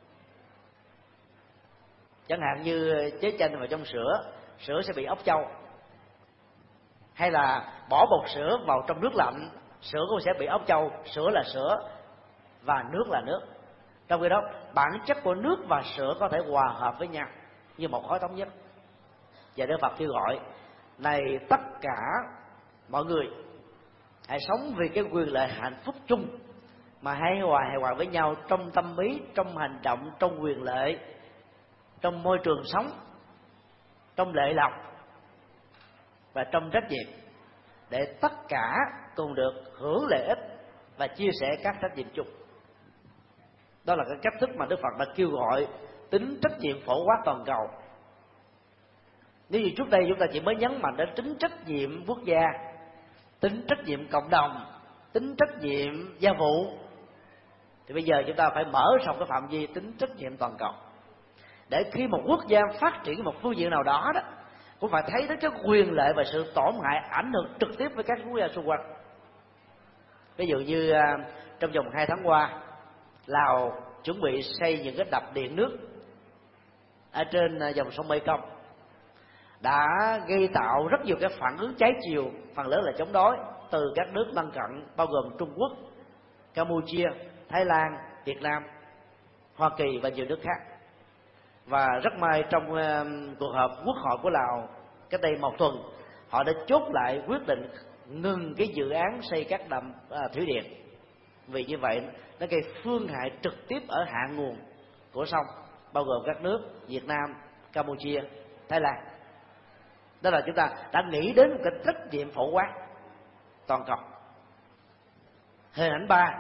Chẳng hạn như chế chanh vào trong sữa, sữa sẽ bị ốc châu, hay là bỏ bột sữa vào trong nước lạnh, sữa cũng sẽ bị ốc châu. Sữa là sữa và nước là nước. Trong khi đó bản chất của nước và sữa có thể hòa hợp với nhau như một khối thống nhất. Và Đức Phật kêu gọi này tất cả mọi người hãy sống vì cái quyền lợi hạnh phúc chung, mà hài hòa với nhau trong tâm ý, trong hành động, trong quyền lợi, trong môi trường sống, trong lệ lộc và trong trách nhiệm, để tất cả cùng được hưởng lợi ích và chia sẻ các trách nhiệm chung. Đó là cái cách thức mà Đức Phật đã kêu gọi tính trách nhiệm phổ quát toàn cầu. Nếu như trước đây chúng ta chỉ mới nhấn mạnh đến tính trách nhiệm quốc gia, tính trách nhiệm cộng đồng, tính trách nhiệm gia vụ, thì bây giờ chúng ta phải mở rộng cái phạm vi tính trách nhiệm toàn cầu, để khi một quốc gia phát triển một phương diện nào đó đó, cũng phải thấy đến cái quyền lợi và sự tổn hại ảnh hưởng trực tiếp với các quốc gia xung quanh. Ví dụ như trong vòng 2 tháng qua, Lào chuẩn bị xây những cái đập điện nước ở trên dòng sông Mekong, đã gây tạo rất nhiều cái phản ứng trái chiều, phần lớn là chống đối từ các nước lân cận, bao gồm Trung Quốc, Campuchia, Thái Lan, Việt Nam, Hoa Kỳ và nhiều nước khác. Và rất may trong cuộc họp quốc hội của Lào cách đây 1 tuần, họ đã chốt lại quyết định ngừng cái dự án xây các đập thủy điện, vì như vậy nó gây phương hại trực tiếp ở hạ nguồn của sông, bao gồm các nước Việt Nam, Campuchia, Thái Lan. Đó là chúng ta đã nghĩ đến một cái trách nhiệm phổ quát toàn cầu. Hình ảnh 3,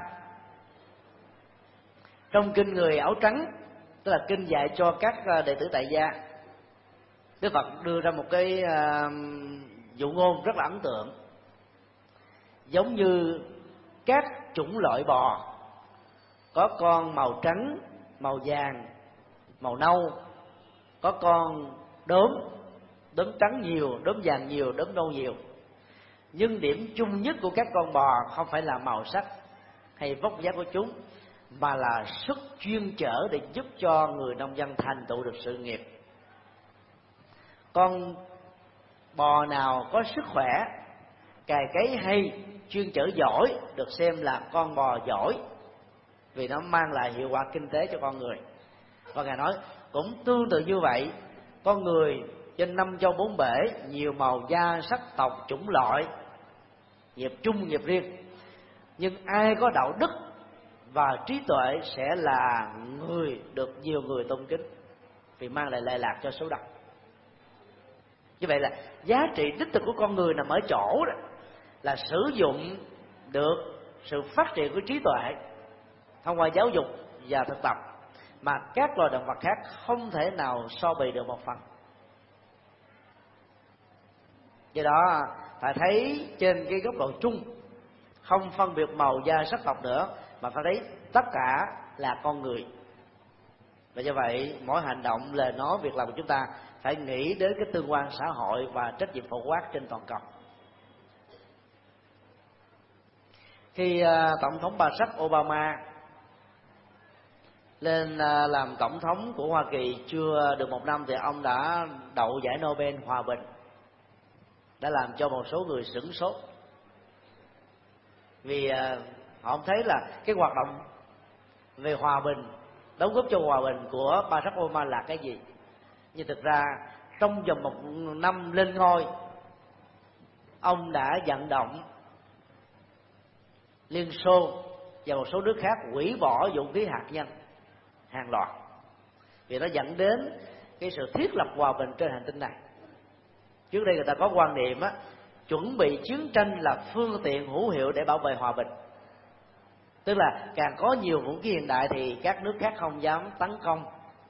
trong kinh Người áo trắng, tức là kinh dạy cho các đệ tử tại gia, Đức Phật đưa ra một cái dụ ngôn rất là ấn tượng. Giống như các chủng loại bò, có con màu trắng, màu vàng, màu nâu, có con đốm trắng nhiều, đốm vàng nhiều, đốm nâu nhiều. Nhưng điểm chung nhất của các con bò không phải là màu sắc hay vóc dáng của chúng, mà là sức chuyên chở để giúp cho người nông dân thành tựu được sự nghiệp. Con bò nào có sức khỏe, cày cấy hay, chuyên chở giỏi, được xem là con bò giỏi, vì nó mang lại hiệu quả kinh tế cho con người. Và Ngài nói cũng tương tự như vậy, con người trên 5 châu 4 bể, nhiều màu da, sắc tộc, chủng loại, nghiệp chung nghiệp riêng, nhưng ai có đạo đức và trí tuệ sẽ là người được nhiều người tôn kính, vì mang lại lệ lạc cho số đông. Như vậy là giá trị đích thực của con người nằm ở chỗ đó, là sử dụng được sự phát triển của trí tuệ thông qua giáo dục và thực tập, mà các loài động vật khác không thể nào so bì được một phần. Do đó phải thấy trên cái góc độ chung, không phân biệt màu da sắc tộc nữa, mà phải thấy tất cả là con người. Và do vậy mỗi hành động, lời nói, việc làm của chúng ta phải nghĩ đến cái tương quan xã hội và trách nhiệm phổ quát trên toàn cầu. Khi Tổng thống Barack Obama lên làm Tổng thống của Hoa Kỳ chưa được 1 năm, thì ông đã đậu giải Nobel Hòa Bình, đã làm cho một số người sửng sốt, vì họ không thấy là cái hoạt động về hòa bình, đóng góp cho hòa bình của Barack Obama là cái gì. Nhưng thực ra trong vòng 1 năm lên ngôi, ông đã vận động Liên Xô và một số nước khác hủy bỏ vũ khí hạt nhân hàng loạt, vì nó dẫn đến cái sự thiết lập hòa bình trên hành tinh này. Trước đây người ta có quan niệm chuẩn bị chiến tranh là phương tiện hữu hiệu để bảo vệ hòa bình, tức là càng có nhiều vũ khí hiện đại thì các nước khác không dám tấn công,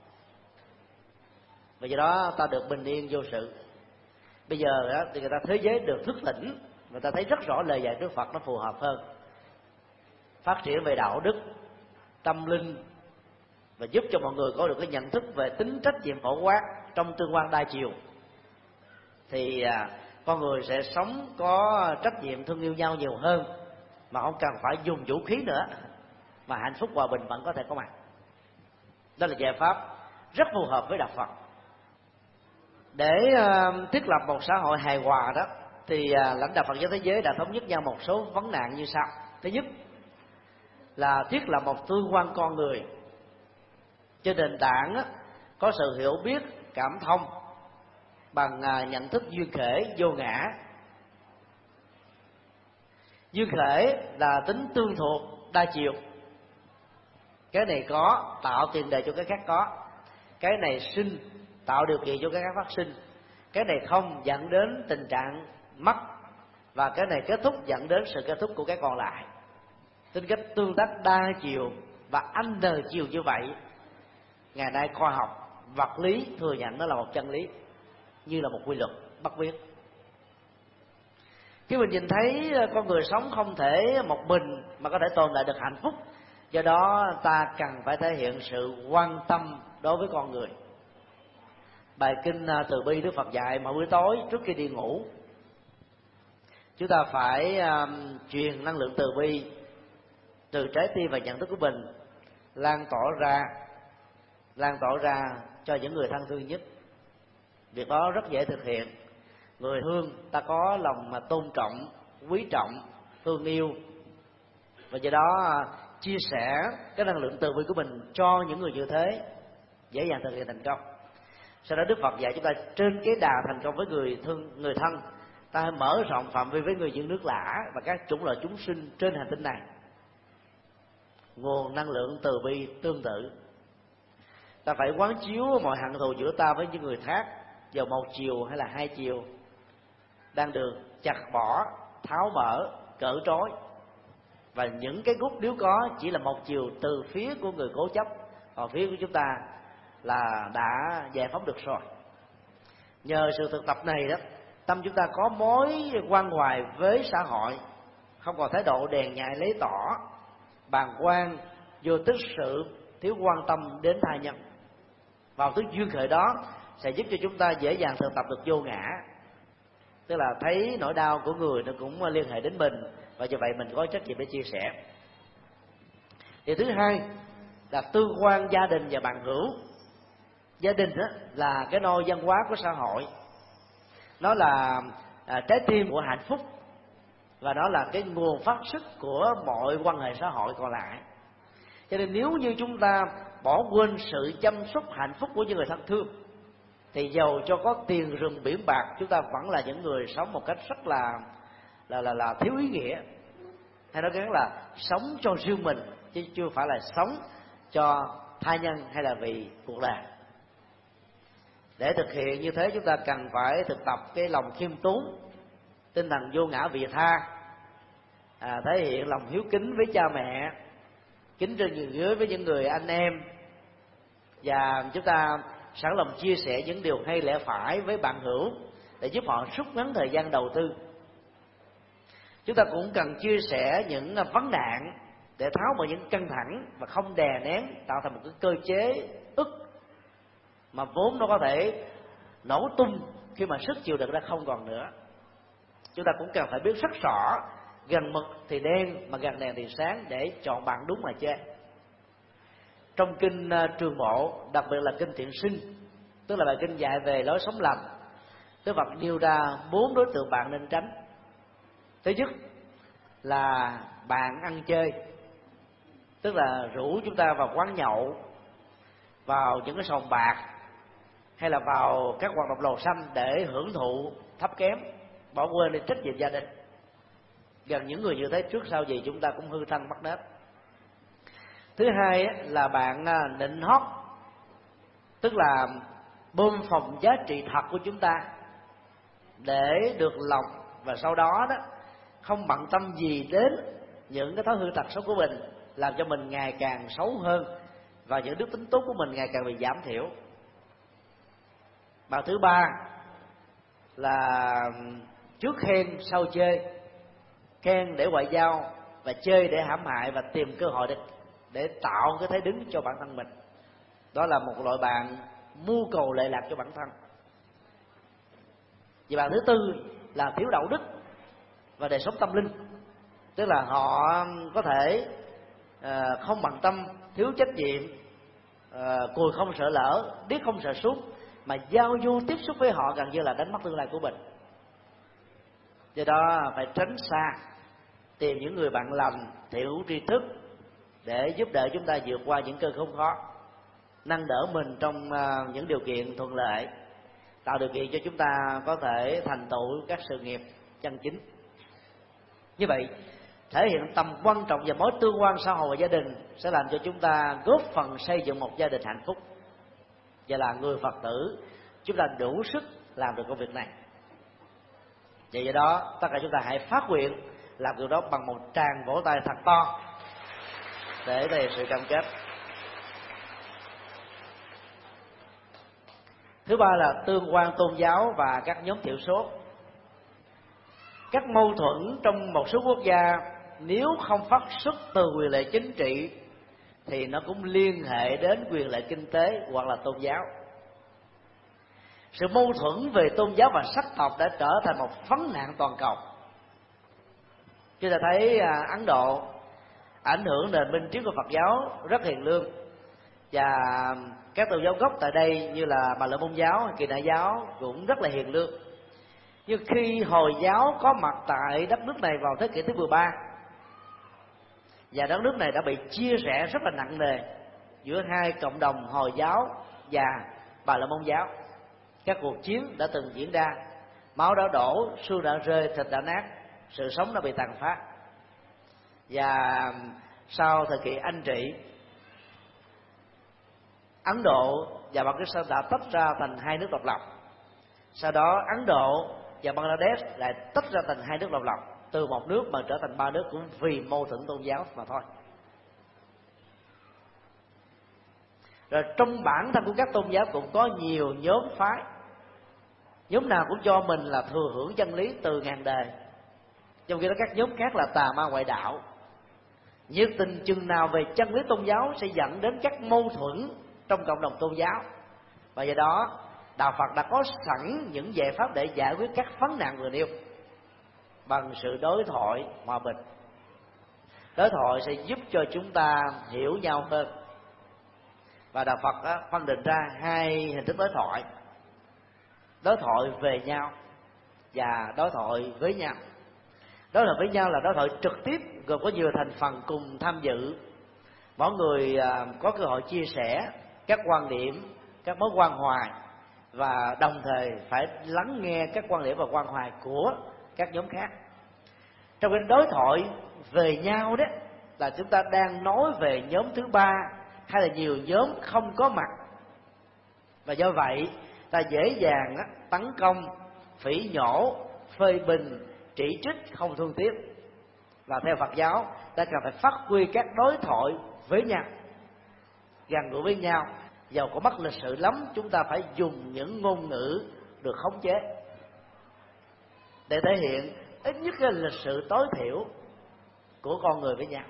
và do đó ta được bình yên vô sự. Bây giờ thì người ta thế giới được thức tỉnh, người ta thấy rất rõ lời dạy Đức Phật nó phù hợp hơn, phát triển về đạo đức, tâm linh, và giúp cho mọi người có được cái nhận thức về tính trách nhiệm phổ quát trong tương quan đa chiều, thì con người sẽ sống có trách nhiệm thương yêu nhau nhiều hơn, mà không cần phải dùng vũ khí nữa, mà hạnh phúc hòa bình vẫn có thể có mặt. Đó là giải pháp rất phù hợp với đạo Phật. Để thiết lập một xã hội hài hòa đó, thì lãnh đạo Phật giáo thế giới đã thống nhất nhau một số vấn nạn như sau. Thứ nhất là thiết lập một tương quan con người trên nền tảng có sự hiểu biết, cảm thông bằng nhận thức duyên khởi vô ngã. Duyên khởi là tính tương thuộc đa chiều, cái này có tạo tiền đề cho cái khác có, cái này sinh tạo điều kiện cho cái khác phát sinh, cái này không dẫn đến tình trạng mất, và cái này kết thúc dẫn đến sự kết thúc của cái còn lại. Tính cách tương tác đa chiều và n chiều như vậy, ngày nay khoa học vật lý thừa nhận nó là một chân lý, như là một quy luật bất biến. Khi mình nhìn thấy con người sống không thể một mình mà có thể tồn tại được hạnh phúc, do đó ta cần phải thể hiện sự quan tâm đối với con người. Bài kinh Từ Bi Đức Phật dạy mỗi buổi tối trước khi đi ngủ, chúng ta phải truyền năng lượng từ bi từ trái tim và nhận thức của mình lan tỏa ra cho những người thân thương nhất. Việc đó rất dễ thực hiện. Người thương ta có lòng mà tôn trọng, quý trọng, thương yêu, và do đó chia sẻ cái năng lượng từ bi của mình cho những người như thế dễ dàng thực hiện thành công. Sau đó Đức Phật dạy chúng ta trên cái đà thành công với người thân, ta hãy mở rộng phạm vi với người dân nước lã và các chủng loại chúng sinh trên hành tinh này. Nguồn năng lượng từ bi tương tự, ta phải quán chiếu mọi hận thù giữa ta với những người khác, vào một chiều hay là hai chiều, đang được chặt bỏ, tháo mở, cỡ trói, và những cái gút nếu có chỉ là một chiều từ phía của người cố chấp, còn phía của chúng ta là đã giải phóng được rồi. Nhờ sự thực tập này đó, tâm chúng ta có mối quan hoài với xã hội, không còn thái độ đèn nhại lấy tỏ, bàng quan, vô tích sự, thiếu quan tâm đến tha nhân. Vào thứ duyên khởi đó sẽ giúp cho chúng ta dễ dàng thực tập được vô ngã, tức là thấy nỗi đau của người nó cũng liên hệ đến mình, và như vậy mình có trách nhiệm để chia sẻ. Thì thứ hai là tương quan gia đình và bạn hữu. Gia đình đó là cái nôi văn hóa của xã hội, nó là trái tim của hạnh phúc, và nó là cái nguồn phát xuất của mọi quan hệ xã hội còn lại. Cho nên nếu như chúng ta bỏ quên sự chăm sóc hạnh phúc của những người thân thương, thì dầu cho có tiền rừng biển bạc, chúng ta vẫn là những người sống một cách rất là thiếu ý nghĩa, hay nói ngắn là sống cho riêng mình chứ chưa phải là sống cho tha nhân hay là vì cuộc đời. Để thực hiện như thế, chúng ta cần phải thực tập cái lòng khiêm tốn, tinh thần vô ngã vị tha, thể hiện lòng hiếu kính với cha mẹ, kính trên nhường dưới với những người anh em, và chúng ta sẵn lòng chia sẻ những điều hay lẽ phải với bạn hữu để giúp họ rút ngắn thời gian đầu tư. Chúng ta cũng cần chia sẻ những vấn nạn để tháo mở những căng thẳng và không đè nén, tạo thành một cái cơ chế ức mà vốn nó có thể nổ tung khi mà sức chịu đựng đã không còn nữa. Chúng ta cũng cần phải biết rất rõ gần mực thì đen mà gần đèn thì sáng để chọn bạn đúng mà chơi. Trong kinh Trường Bộ, đặc biệt là kinh Thiện Sinh, tức là bài kinh dạy về lối sống lành, Đức Phật nêu ra 4 đối tượng bạn nên tránh. Thứ nhất là bạn ăn chơi, tức là rủ chúng ta vào quán nhậu, vào những cái sòng bạc, hay là vào các hoạt động lầu xanh để hưởng thụ thấp kém, bỏ quên đi trách nhiệm gia đình. Gần những người như thế trước sau gì chúng ta cũng hư thân mất nết. Thứ hai là bạn nịnh hót, tức là bơm phồng giá trị thật của chúng ta để được lòng, và sau đó không bận tâm gì đến những cái thói hư tật xấu của mình, làm cho mình ngày càng xấu hơn và những đức tính tốt của mình ngày càng bị giảm thiểu. Và thứ ba là trước khen sau chê, khen để ngoại giao và chê để hãm hại và tìm cơ hội để tạo cái thế đứng cho bản thân mình. Đó là một loại bạn mưu cầu lệ lạc cho bản thân. Và bạn thứ tư là thiếu đạo đức và đời sống tâm linh, tức là họ có thể không bằng tâm, thiếu trách nhiệm, cùi không sợ lỡ, điếc không sợ sút, mà giao du tiếp xúc với họ gần như là đánh mất tương lai của mình. Do đó phải tránh xa, tìm những người bạn lành, thiểu tri thức để giúp đỡ chúng ta vượt qua những cơn khốn khó, nâng đỡ mình trong những điều kiện thuận lợi, tạo điều kiện cho chúng ta có thể thành tựu các sự nghiệp chân chính. Như vậy, thể hiện tầm quan trọng và mối tương quan xã hội và gia đình sẽ làm cho chúng ta góp phần xây dựng một gia đình hạnh phúc. Và là người Phật tử, chúng ta đủ sức làm được công việc này. Vì vậy đó, tất cả chúng ta hãy phát nguyện làm điều đó bằng một tràng vỗ tay thật to để thể hiện sự cam kết. Thứ ba là tương quan tôn giáo và các nhóm thiểu số. Các mâu thuẫn trong một số quốc gia nếu không phát xuất từ quyền lệ chính trị thì nó cũng liên hệ đến quyền lệ kinh tế hoặc là tôn giáo. Sự mâu thuẫn về tôn giáo và sắc tộc đã trở thành một vấn nạn toàn cầu. Chúng ta thấy Ấn Độ ảnh hưởng nền minh triết của Phật giáo rất hiền lương, và các tôn giáo gốc tại đây như là Bà La Môn giáo, Kỳ Đại giáo cũng rất là hiền lương. Nhưng khi Hồi giáo có mặt tại đất nước này vào thế kỷ thứ 13, và đất nước này đã bị chia rẽ rất là nặng nề giữa hai cộng đồng Hồi giáo và Bà La Môn giáo. Các cuộc chiến đã từng diễn ra, máu đã đổ, xương đã rơi, thịt đã nát, sự sống đã bị tàn phá. Và sau thời kỳ Anh trị, Ấn Độ và Pakistan đã tách ra thành hai nước độc lập. Sau đó Ấn Độ và Bangladesh lại tách ra thành hai nước độc lập, từ một nước mà trở thành ba nước cũng vì mâu thuẫn tôn giáo mà thôi. Rồi trong bản thân của các tôn giáo cũng có nhiều nhóm phái, nhóm nào cũng cho mình là thừa hưởng chân lý từ ngàn đời, trong khi đó các nhóm khác là tà ma ngoại đạo. Nhiệt tình chừng nào về chân lý tôn giáo sẽ dẫn đến các mâu thuẫn trong cộng đồng tôn giáo, và do đó đạo Phật đã có sẵn những giải pháp để giải quyết các vấn nạn vừa nêu bằng sự đối thoại hòa bình. Đối thoại sẽ giúp cho chúng ta hiểu nhau hơn, và đạo Phật phân định ra hai hình thức đối thoại: đối thoại về nhau và đối thoại với nhau. Đối thoại với nhau là đối thoại trực tiếp, gồm có nhiều thành phần cùng tham dự, mỗi người có cơ hội chia sẻ các quan điểm, các mối quan hoài, và đồng thời phải lắng nghe các quan điểm và quan hoài của các nhóm khác. Trong cái đối thoại về nhau đó là chúng ta đang nói về nhóm thứ ba hay là nhiều nhóm không có mặt, và do vậy ta dễ dàng tấn công, phỉ nhổ, phê bình, chỉ trích không thương tiếc. Và theo Phật giáo, ta cần phải phát huy các đối thoại với nhau, gần gũi với nhau. Dầu có mất lịch sự lắm, chúng ta phải dùng những ngôn ngữ được khống chế để thể hiện ít nhất cái lịch sự tối thiểu của con người với nhau.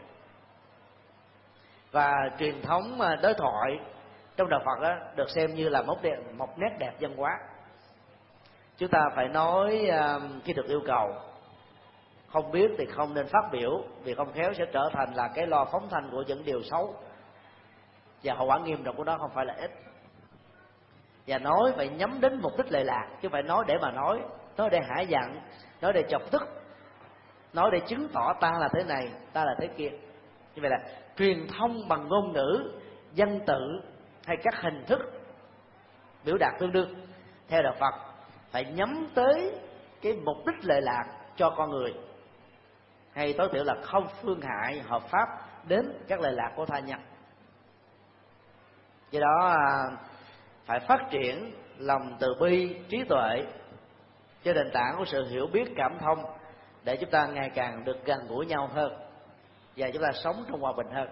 Và truyền thống đối thoại trong đạo Phật đó được xem như là một nét đẹp văn hóa. Chúng ta phải nói khi được yêu cầu, không biết thì không nên phát biểu, vì không khéo sẽ trở thành là cái loa phóng thanh của những điều xấu, và hậu quả nghiêm trọng của nó không phải là ít. Và nói phải nhắm đến mục đích lệ lạc, chứ phải nói để mà nói để hả giận, nói để chọc tức, nói để chứng tỏ ta là thế này, ta là thế kia. Như vậy là truyền thông bằng ngôn ngữ, văn tự hay các hình thức biểu đạt tương đương. Theo đạo Phật phải nhắm tới cái mục đích lệ lạc cho con người, hay tối thiểu là không phương hại hợp pháp đến các lệ lạc của tha nhân. Do đó phải phát triển lòng từ bi, trí tuệ trên nền tảng của sự hiểu biết, cảm thông, để chúng ta ngày càng được gần gũi nhau hơn và chúng ta sống trong hòa bình hơn.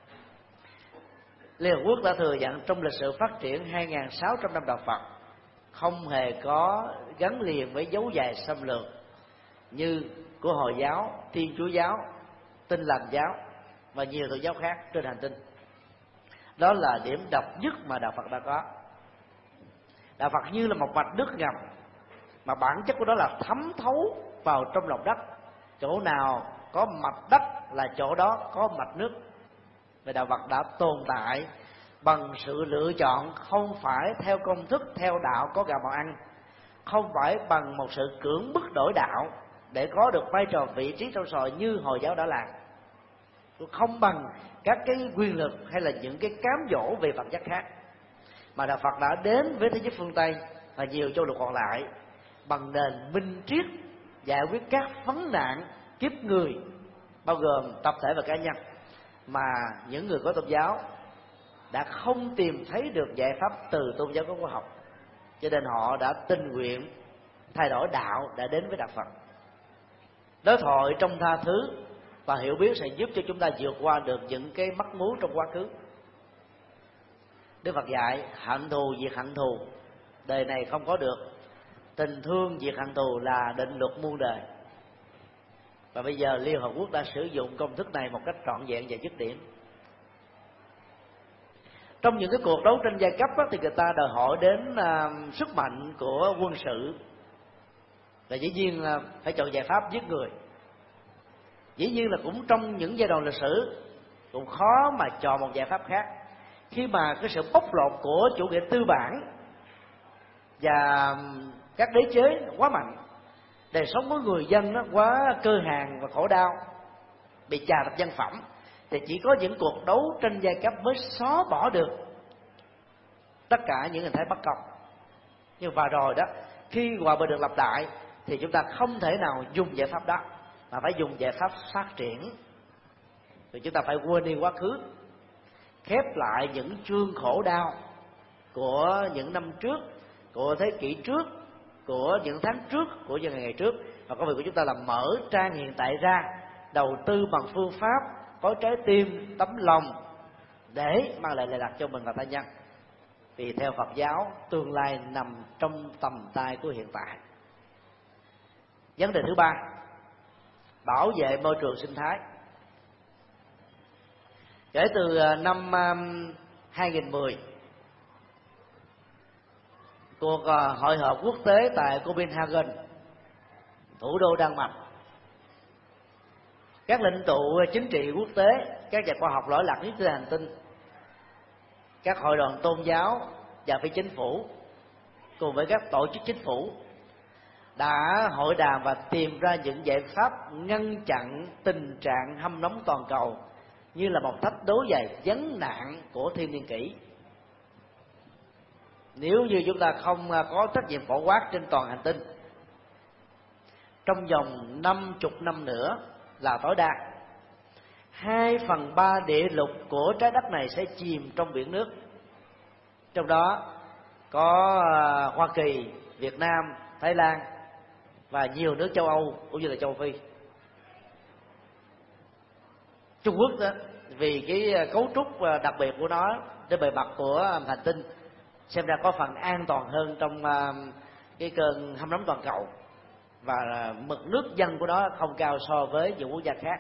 Liên Hợp Quốc đã thừa nhận trong lịch sử phát triển 2.600 năm đạo Phật không hề có gắn liền với dấu dài xâm lược như của Hồi giáo, Thiên Chúa giáo, Tin Lành giáo và nhiều tôn giáo khác trên hành tinh. Đó là điểm độc nhất mà đạo Phật đã có. Đạo Phật như là một mạch nước ngầm mà bản chất của nó là thấm thấu vào trong lòng đất. Chỗ nào có mạch đất là chỗ đó có mạch nước. Và đạo Phật đã tồn tại bằng sự lựa chọn, không phải theo công thức, theo đạo có gà màu ăn, không phải bằng một sự cưỡng bức đổi đạo để có được vai trò vị trí trong xã hội như Hồi giáo đã làm, không bằng các cái quyền lực hay là những cái cám dỗ về vật chất khác, mà đạo Phật đã đến với thế giới phương Tây và nhiều châu lục còn lại bằng nền minh triết giải quyết các vấn nạn kiếp người, bao gồm tập thể và cá nhân, mà những người có tôn giáo đã không tìm thấy được giải pháp từ tôn giáo có khoa học, cho nên họ đã tình nguyện thay đổi đạo để đến với đạo Phật. Đối thoại trong tha thứ và hiểu biết sẽ giúp cho chúng ta vượt qua được những cái mắc mưu trong quá khứ. Đức Phật dạy hận thù diệt hận thù, đời này không có được. Tình thương diệt hận thù là định luật muôn đời. Và bây giờ Liên Hợp Quốc đã sử dụng công thức này một cách trọn vẹn và dứt điểm. Trong những cái cuộc đấu tranh giai cấp đó, thì người ta đòi hỏi đến sức mạnh của quân sự, và dĩ nhiên là phải chọn giải pháp giết người. Dĩ nhiên là cũng trong những giai đoạn lịch sử cũng khó mà chọn một giải pháp khác, khi mà cái sự bóc lột của chủ nghĩa tư bản và các đế chế quá mạnh, đời sống của người dân nó quá cơ hàn và khổ đau, bị chà đạp dân phẩm, thì chỉ có những cuộc đấu tranh giai cấp mới xóa bỏ được tất cả những hình thái bất công. Nhưng và rồi đó, khi hòa bình được lập lại thì chúng ta không thể nào dùng giải pháp đó, mà phải dùng giải pháp phát triển. Thì chúng ta phải quên đi quá khứ, khép lại những chương khổ đau của những năm trước, của thế kỷ trước, của những tháng trước, của những ngày trước. Và công việc của chúng ta là mở trang hiện tại ra, đầu tư bằng phương pháp có trái tim, tấm lòng để mang lại lệ lạc cho mình và tha nhân. Vì theo Phật giáo, tương lai nằm trong tầm tay của hiện tại. Vấn đề thứ ba, bảo vệ môi trường sinh thái. Kể từ năm 2010, cuộc hội họp quốc tế tại Copenhagen, thủ đô Đan Mạch, các lãnh tụ chính trị quốc tế, các nhà khoa học lỗi lạc nhất trên hành tinh, các hội đoàn tôn giáo và phi chính phủ cùng với các tổ chức chính phủ đã hội đàm và tìm ra những giải pháp ngăn chặn tình trạng hâm nóng toàn cầu như là một thách đố và vấn nạn của thiên niên kỷ. Nếu như chúng ta không có trách nhiệm phổ quát trên toàn hành tinh, trong vòng 50 năm nữa là tối đa, 2/3 địa lục của trái đất này sẽ chìm trong biển nước. Trong đó có Hoa Kỳ, Việt Nam, Thái Lan và nhiều nước châu Âu cũng như là châu Phi. Trung Quốc đó, vì cái cấu trúc đặc biệt của nó trên bề mặt của hành tinh, xem ra có phần an toàn hơn trong cái cơn hâm nóng toàn cầu, và mực nước dân của nó không cao so với những quốc gia khác.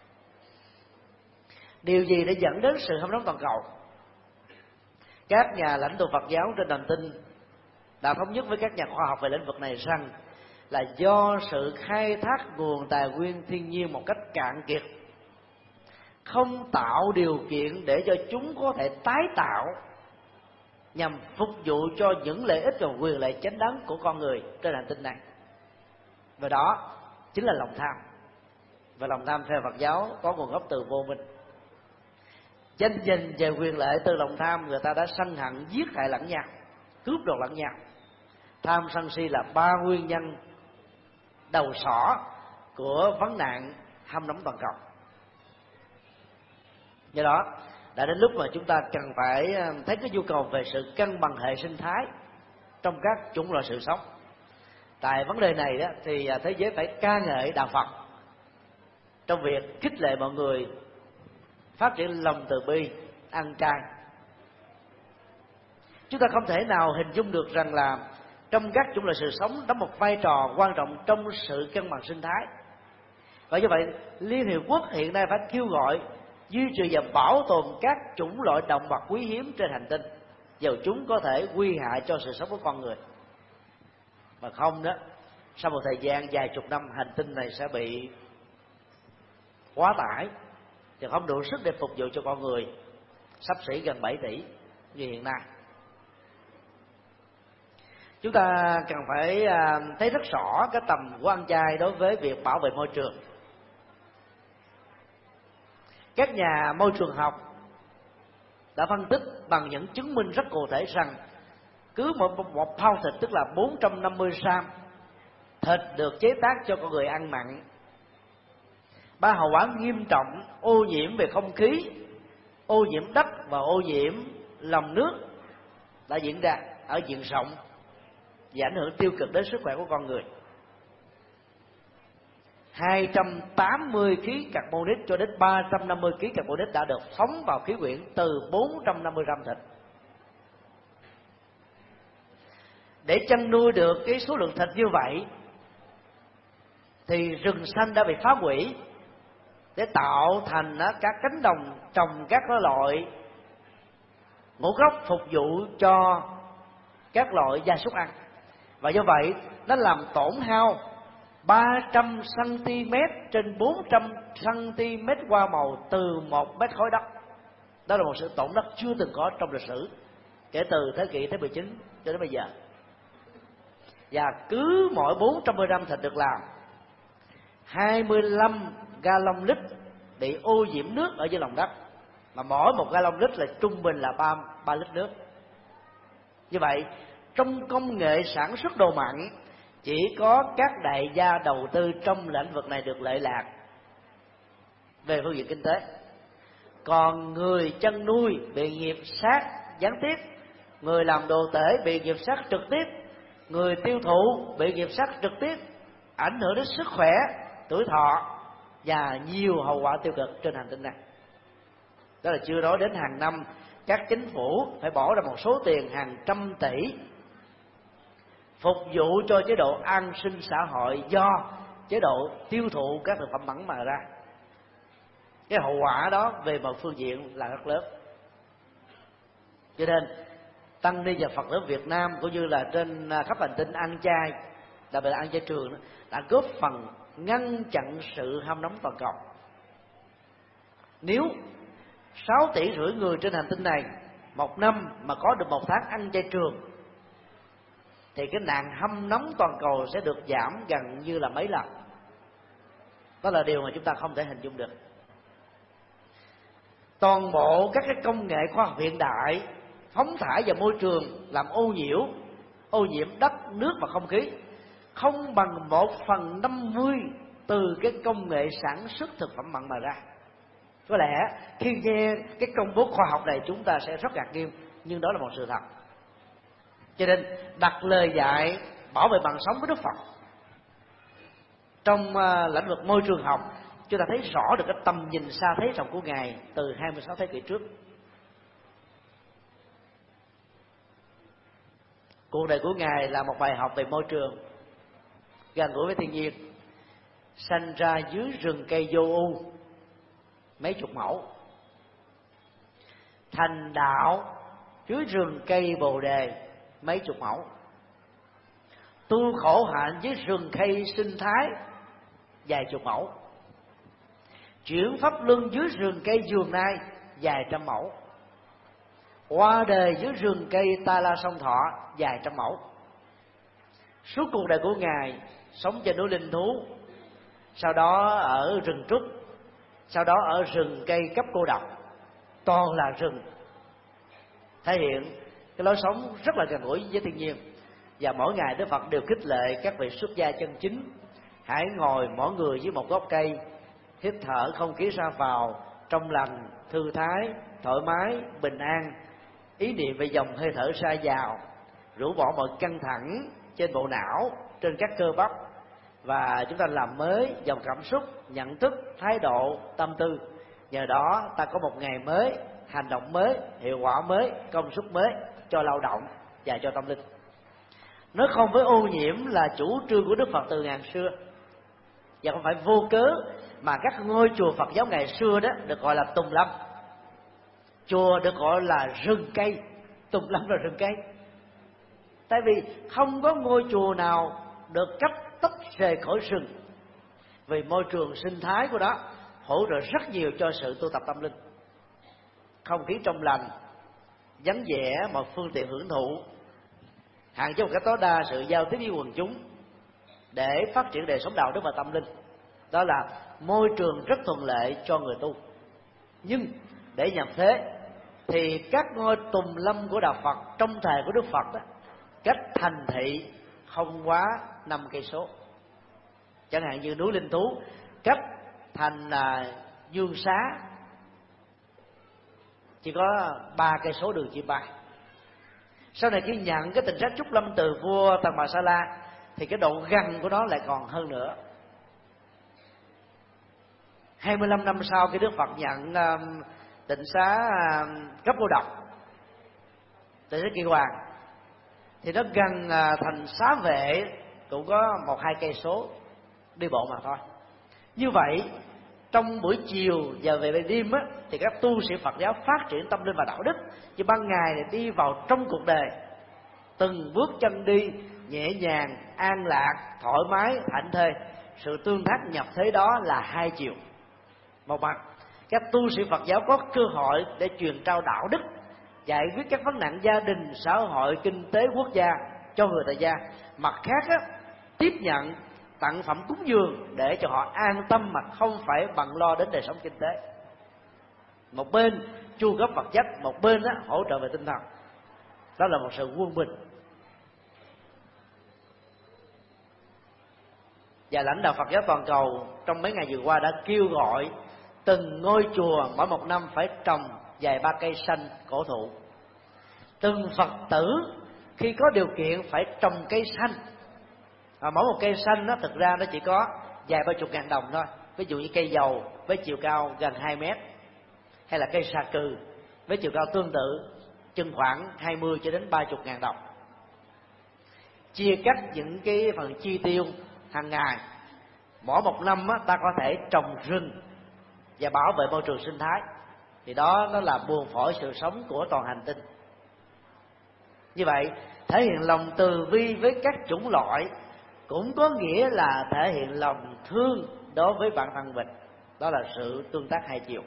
Điều gì để dẫn đến sự hâm nóng toàn cầu? Các nhà lãnh tụ Phật giáo trên hành tinh đã thống nhất với các nhà khoa học về lĩnh vực này rằng là do sự khai thác nguồn tài nguyên thiên nhiên một cách cạn kiệt, không tạo điều kiện để cho chúng có thể tái tạo nhằm phục vụ cho những lợi ích và quyền lợi chính đáng của con người trên hành tinh này. Và đó chính là lòng tham. Và lòng tham theo Phật giáo có nguồn gốc từ vô minh. Tranh giành về quyền lợi từ lòng tham, người ta đã sân hận giết hại lẫn nhau, cướp đoạt lẫn nhau. Tham sân si là ba nguyên nhân đầu sỏ của vấn nạn hâm nóng toàn cầu. Do đó đã đến lúc mà chúng ta cần phải thấy cái nhu cầu về sự cân bằng hệ sinh thái trong các chủng loại sự sống. Tại vấn đề này đó, thì thế giới phải ca ngợi đạo Phật trong việc khích lệ mọi người phát triển lòng từ bi, ăn chay. Chúng ta không thể nào hình dung được rằng là trong các chủng loại sự sống đóng một vai trò quan trọng trong sự cân bằng sinh thái. Và như vậy, Liên Hiệp Quốc hiện nay phải kêu gọi duy trì và bảo tồn các chủng loại động vật quý hiếm trên hành tinh, dầu chúng có thể nguy hại cho sự sống của con người. Mà không đó, sau một thời gian vài chục năm, hành tinh này sẽ bị quá tải thì không đủ sức để phục vụ cho con người, xấp xỉ gần 7 tỷ như hiện nay. Chúng ta cần phải thấy rất rõ cái tầm của ăn chay đối với việc bảo vệ môi trường. Các nhà môi trường học đã phân tích bằng những chứng minh rất cụ thể rằng cứ một pound thịt, tức là 450 gram thịt được chế tác cho con người ăn mặn, ba hậu quả nghiêm trọng: ô nhiễm về không khí, ô nhiễm đất và ô nhiễm lòng nước đã diễn ra ở diện rộng và ảnh hưởng tiêu cực đến sức khỏe của con người. 280 kg carbonic cho đến 350 kg carbonic đã được phóng vào khí quyển từ 450 gram thịt. Để chăn nuôi được cái số lượng thịt như vậy thì rừng xanh đã bị phá hủy để tạo thành các cánh đồng trồng các loại ngũ cốc phục vụ cho các loại gia súc ăn. Và do vậy nó làm tổn hao 300 cm trên 400 cm hoa màu từ 1 mét khối đất. Đó là một sự tổn đất chưa từng có trong lịch sử kể từ thế kỷ thứ 19 cho đến bây giờ. Và cứ mỗi 410 gram thịt được làm, 25 gallon lít bị ô nhiễm nước ở dưới lòng đất, mà mỗi một gallon lít là trung bình là 3 lít nước. Như vậy, trong công nghệ sản xuất đồ mặn, chỉ có các đại gia đầu tư trong lĩnh vực này được lợi lạc về phương diện kinh tế, còn người chăn nuôi bị nghiệp sát gián tiếp, người làm đồ tể bị nghiệp sát trực tiếp, người tiêu thụ bị nghiệp sát trực tiếp, ảnh hưởng đến sức khỏe, tuổi thọ và nhiều hậu quả tiêu cực trên hành tinh này. Đó là chưa nói đến hàng năm các chính phủ phải bỏ ra một số tiền hàng trăm tỷ phục vụ cho chế độ an sinh xã hội do chế độ tiêu thụ các thực phẩm bẩn mà ra. Cái hậu quả đó về một phương diện là rất lớn. Cho nên tăng ni và Phật tử Việt Nam cũng như là trên khắp hành tinh ăn chay, đặc biệt là ăn chay trường, đã góp phần ngăn chặn sự hâm nóng toàn cầu. Nếu 6,5 tỷ người trên hành tinh này một năm mà có được một tháng ăn chay trường thì cái nạn hâm nóng toàn cầu sẽ được giảm gần như là mấy lần. Đó là điều mà chúng ta không thể hình dung được. Toàn bộ các cái công nghệ khoa học hiện đại phóng thải vào môi trường làm ô nhiễm đất, nước và không khí không bằng 1/50 từ cái công nghệ sản xuất thực phẩm mặn mà ra. Có lẽ khi nghe cái công bố khoa học này chúng ta sẽ rất ngạc nhiên, nhưng đó là một sự thật. Cho nên đặt lời dạy bảo vệ mạng sống của Đức Phật trong lĩnh vực môi trường học, chúng ta thấy rõ được cái tầm nhìn xa thế rộng của Ngài từ 26 thế kỷ trước. Cuộc đời của Ngài là một bài học về môi trường, gần gũi với thiên nhiên. Sanh ra dưới rừng cây vô u mấy chục mẫu, thành đạo dưới rừng cây bồ đề mấy chục mẫu, tu khổ hạnh dưới rừng cây sinh thái vài chục mẫu, chuyển pháp luân dưới rừng cây vườn nai vài trăm mẫu, qua đời dưới rừng cây Ta La Sông Thọ vài trăm mẫu. Suốt cuộc đời của Ngài sống trên núi Linh Thú, sau đó ở rừng trúc, sau đó ở rừng cây cấp cô độc, toàn là rừng, thể hiện cái lối sống rất là gần gũi với thiên nhiên. Và mỗi ngày Đức Phật đều khích lệ các vị xuất gia chân chính hãy ngồi mỗi người dưới một gốc cây, hít thở không khí ra vào trong lành, thư thái, thoải mái, bình an, ý niệm về dòng hơi thở ra vào, rũ bỏ mọi căng thẳng trên bộ não, trên các cơ bắp, và chúng ta làm mới dòng cảm xúc, nhận thức, thái độ, tâm tư. Nhờ đó ta có một ngày mới, hành động mới, hiệu quả mới, công suất mới cho lao động và cho tâm linh. Nói không với ô nhiễm là chủ trương của Đức Phật từ ngàn xưa, và không phải vô cớ mà các ngôi chùa Phật giáo ngày xưa đó được gọi là tùng lâm. Chùa được gọi là rừng cây, tùng lâm là rừng cây. Tại vì không có ngôi chùa nào được cấp tách rời khỏi rừng, vì môi trường sinh thái của đó hỗ trợ rất nhiều cho sự tu tập tâm linh. Không khí trong lành, vắng vẻ mọi phương tiện hưởng thụ, hạn chế một cách tối đa sự giao tiếp với quần chúng để phát triển đời sống đạo đức và tâm linh. Đó là môi trường rất thuận lợi cho người tu. Nhưng để nhập thế thì các ngôi tùng lâm của đạo Phật trong thời của Đức Phật đó, cách thành thị không quá 5 cây số. Chẳng hạn như núi Linh Thú cách thành Dương Xá chỉ có 3 cây số đường chim bay. Sau này khi nhận cái tình sách trúc lâm từ vua Tần Bà Sa La thì cái độ gần của nó lại còn hơn nữa. 25 năm sau khi Đức Phật nhận tịnh xá cấp cô độc, tịnh xá Kỳ Hoàng, thì nó gần thành Xá Vệ cũng có 1-2 cây số đi bộ mà thôi. Như vậy trong buổi chiều và về đêm á, thì các tu sĩ Phật giáo phát triển tâm linh và đạo đức, chứ ban ngày thì đi vào trong cuộc đời, từng bước chân đi nhẹ nhàng, an lạc, thoải mái, thảnh thơi. Sự tương tác nhập thế đó là hai chiều. Một mặt các tu sĩ Phật giáo có cơ hội để truyền trao đạo đức, giải quyết các vấn nạn gia đình, xã hội, kinh tế, quốc gia cho người tại gia. Mặt khác á, tiếp nhận tặng phẩm cúng dường để cho họ an tâm mà không phải bận lo đến đời sống kinh tế. Một bên chu cấp vật chất, một bên á, hỗ trợ về tinh thần. Đó là một sự quân bình. Và lãnh đạo Phật giáo toàn cầu trong mấy ngày vừa qua đã kêu gọi từng ngôi chùa mỗi một năm phải trồng vài 3 cây xanh cổ thụ. Từng Phật tử khi có điều kiện phải trồng cây xanh. Mỗi một cây xanh nó thực ra nó chỉ có vài 30 ngàn đồng thôi. Ví dụ như cây dầu với chiều cao gần 2 mét, hay là cây xà cừ với chiều cao tương tự chừng khoảng 20 cho đến 30 ngàn đồng. Chia cắt những cái phần chi tiêu hàng ngày, mỗi một năm á, ta có thể trồng rừng và bảo vệ môi trường sinh thái, thì đó nó là buồng phổi sự sống của toàn hành tinh. Như vậy thể hiện lòng từ bi với các chủng loại cũng có nghĩa là thể hiện lòng thương đối với bản thân mình. Đó là sự tương tác hai chiều.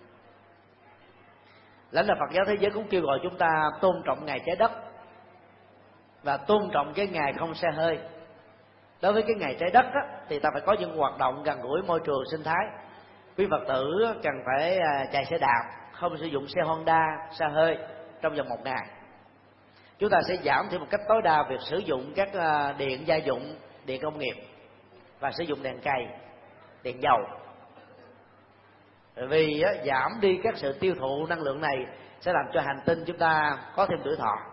Lãnh đạo Phật giáo thế giới cũng kêu gọi chúng ta tôn trọng ngày trái đất và tôn trọng cái ngày không xe hơi. Đối với cái ngày trái đất á, thì ta phải có những hoạt động gần gũi môi trường sinh thái. Quý Phật tử cần phải chạy xe đạp, không sử dụng xe Honda, xe hơi trong vòng một ngày. Chúng ta sẽ giảm thiểu một cách tối đa việc sử dụng các điện gia dụng, điện công nghiệp, và sử dụng đèn cày, đèn dầu. Vì giảm đi các sự tiêu thụ năng lượng này sẽ làm cho hành tinh chúng ta có thêm tuổi thọ.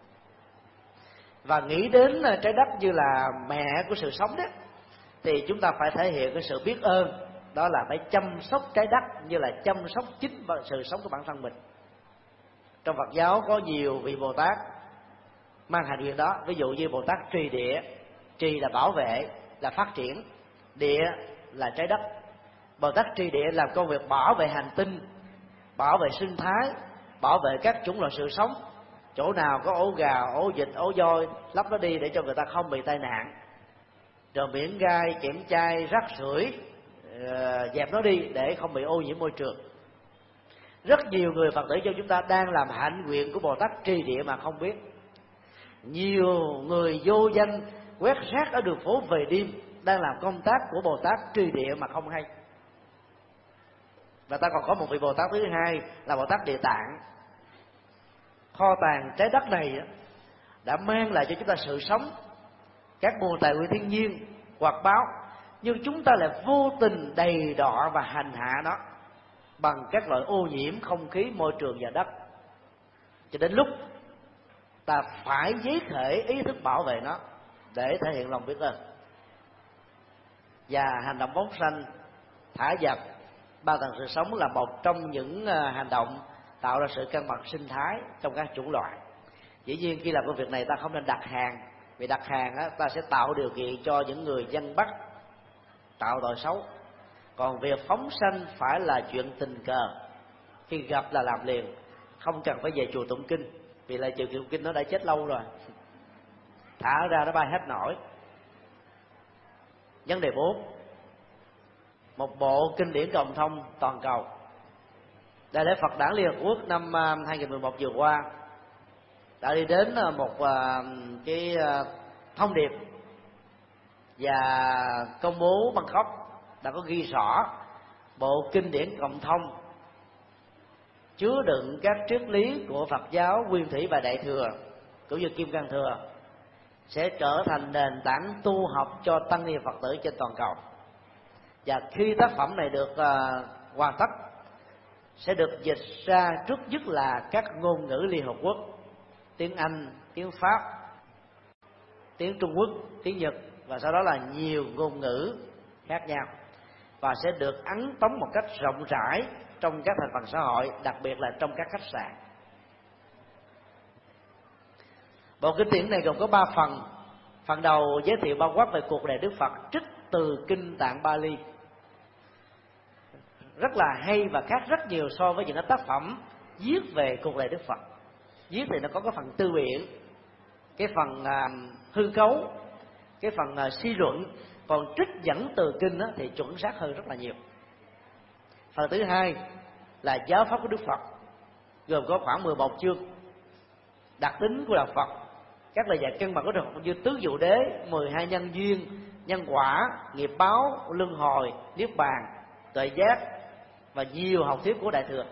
Và nghĩ đến trái đất như là mẹ của sự sống đó, thì chúng ta phải thể hiện cái sự biết ơn. Đó là phải chăm sóc trái đất như là chăm sóc chính sự sống của bản thân mình. Trong Phật giáo có nhiều vị Bồ Tát mang hành nguyện đó. Ví dụ như Bồ Tát trì địa. Trì là bảo vệ, là phát triển. Địa là trái đất. Bồ Tát trì địa làm công việc bảo vệ hành tinh, bảo vệ sinh thái, bảo vệ các chủng loại sự sống. Chỗ nào có ổ gà, ổ vịt, ổ voi, lắp nó đi để cho người ta không bị tai nạn. Rồi miễn gai, chẻm chai, rác rưởi, dẹp nó đi để không bị ô nhiễm môi trường. Rất nhiều người Phật tử cho chúng ta đang làm hạnh nguyện của Bồ Tát trì địa mà không biết. Nhiều người vô danh quét rác ở đường phố về đêm đang làm công tác của Bồ Tát trì địa mà không hay. Và ta còn có một vị Bồ Tát thứ hai là Bồ Tát Địa Tạng. kho tàng trái đất này đã mang lại cho chúng ta sự sống, các nguồn tài nguyên thiên nhiên, hoạt báu, nhưng chúng ta lại vô tình đầy đọa và hành hạ nó bằng các loại ô nhiễm không khí, môi trường và đất. Cho đến lúc ta phải giấy khởi ý thức bảo vệ nó để thể hiện lòng biết ơn. Và hành động phóng sanh, thả vật, bao tầng sự sống là một trong những hành động tạo ra sự cân bằng sinh thái trong các chủng loại. Dĩ nhiên khi làm công việc này ta không nên đặt hàng, vì đặt hàng ta sẽ tạo điều kiện cho những người dân Bắc tạo tội xấu. Còn việc phóng sanh phải là chuyện tình cờ, khi gặp là làm liền, không cần phải về chùa tụng kinh, vì là chùa tụng kinh nó đã chết lâu rồi, thả ra nó bay hết nổi. Vấn đề 4, một bộ kinh điển cộng thông toàn cầu. Đại lễ Phật đản Liên Hợp Quốc năm 2011 vừa qua đã đi đến một cái thông điệp và công bố Bangkok đã có ghi rõ bộ kinh điển cộng thông chứa đựng các triết lý của Phật giáo Nguyên Thủy và Đại Thừa cũng như Kim Cang Thừa sẽ trở thành nền tảng tu học cho tăng ni Phật tử trên toàn cầu. Và khi tác phẩm này được hoàn tất, sẽ được dịch ra trước nhất là các ngôn ngữ Liên Hợp Quốc: tiếng Anh, tiếng Pháp, tiếng Trung Quốc, tiếng Nhật, và sau đó là nhiều ngôn ngữ khác nhau, và sẽ được ấn tống một cách rộng rãi trong các thành phần xã hội, đặc biệt là trong các khách sạn. Bộ kinh điển này gồm có 3 phần. Phần đầu giới thiệu bao quát về cuộc đời Đức Phật trích từ kinh Tạng Bali, rất là hay và khác rất nhiều so với những cái tác phẩm viết về cuộc đời Đức Phật. Viết thì nó có cái phần tư biện, cái phần hư cấu, cái phần suy luận, còn trích dẫn từ kinh thì chuẩn xác hơn rất là nhiều. Phần thứ hai là giáo pháp của Đức Phật, gồm có khoảng 11 chương. Đặc tính của đạo Phật, các lời dạy căn bản của Đức Phật như tứ diệu đế, 12 nhân duyên, nhân quả, nghiệp báo, luân hồi, niết bàn, tuệ giác và nhiều học thuyết của Đại Thừa.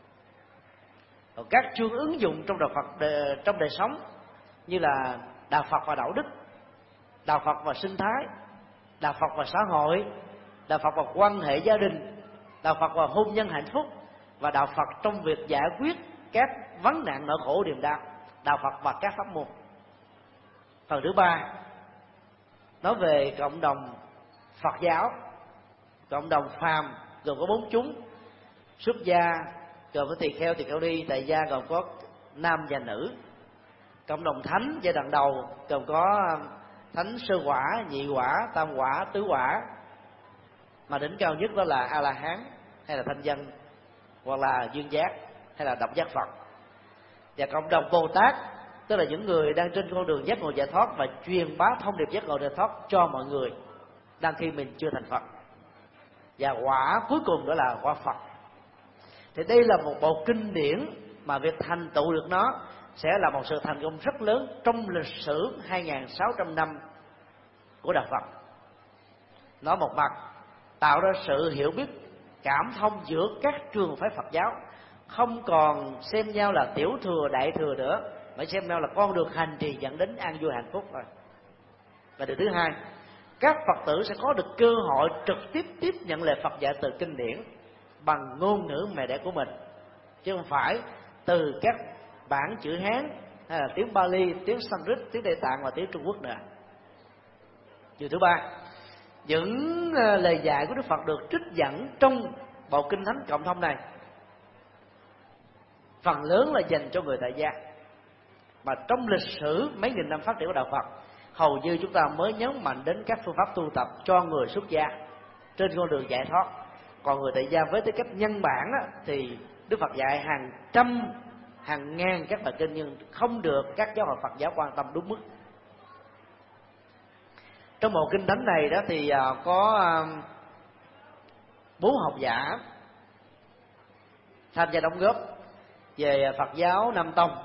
Còn các chương ứng dụng trong đạo Phật trong đời sống như là đạo Phật và đạo đức, đạo Phật và sinh thái, đạo Phật và xã hội, đạo Phật và quan hệ gia đình, đạo Phật và hôn nhân hạnh phúc, và đạo Phật trong việc giải quyết các vấn nạn nỗi khổ niềm đau, đạo Phật và các pháp môn. Phần thứ ba nói về cộng đồng Phật giáo, cộng đồng phàm gồm có 4 chúng: xuất gia gồm có tỳ kheo, tỳ kheo ni, tại gia gồm có nam và nữ; cộng đồng thánh giai đoạn đầu gồm có thánh sơ quả, nhị quả, tam quả, tứ quả, mà đỉnh cao nhất đó là A La Hán hay là thanh văn, hoặc là duyên giác hay là độc giác Phật; và cộng đồng Bồ Tát, tức là những người đang trên con đường giác ngộ giải thoát và truyền bá thông điệp giác ngộ giải thoát cho mọi người đang khi mình chưa thành Phật; và quả cuối cùng đó là quả Phật. Thì đây là một bộ kinh điển mà việc thành tựu được nó sẽ là một sự thành công rất lớn trong lịch sử 2.600 năm của đạo Phật. Nói một mặt tạo ra sự hiểu biết cảm thông giữa các trường phái Phật giáo, không còn xem nhau là tiểu thừa đại thừa nữa, mà xem nhau là con đường hành trì dẫn đến an vui hạnh phúc rồi. Và điều thứ hai, các Phật tử sẽ có được cơ hội trực tiếp tiếp nhận lời Phật dạy từ kinh điển bằng ngôn ngữ mẹ đẻ của mình, chứ không phải từ các bản chữ Hán hay là tiếng Bali, tiếng Sanskrit, tiếng Tây Tạng và tiếng Trung Quốc nữa. Điều thứ ba, những lời dạy của Đức Phật được trích dẫn trong bộ kinh thánh cộng thông này phần lớn là dành cho người tại gia, mà trong lịch sử mấy nghìn năm phát triển của đạo Phật hầu như chúng ta mới nhấn mạnh đến các phương pháp tu tập cho người xuất gia trên con đường giải thoát. Còn người tại gia với tư cách nhân bản thì Đức Phật dạy hàng trăm hàng ngàn các bài kinh, nhưng không được các giáo hội Phật giáo quan tâm đúng mức. Trong bộ kinh thánh này đó thì có 4 học giả tham gia đóng góp về Phật giáo Nam Tông.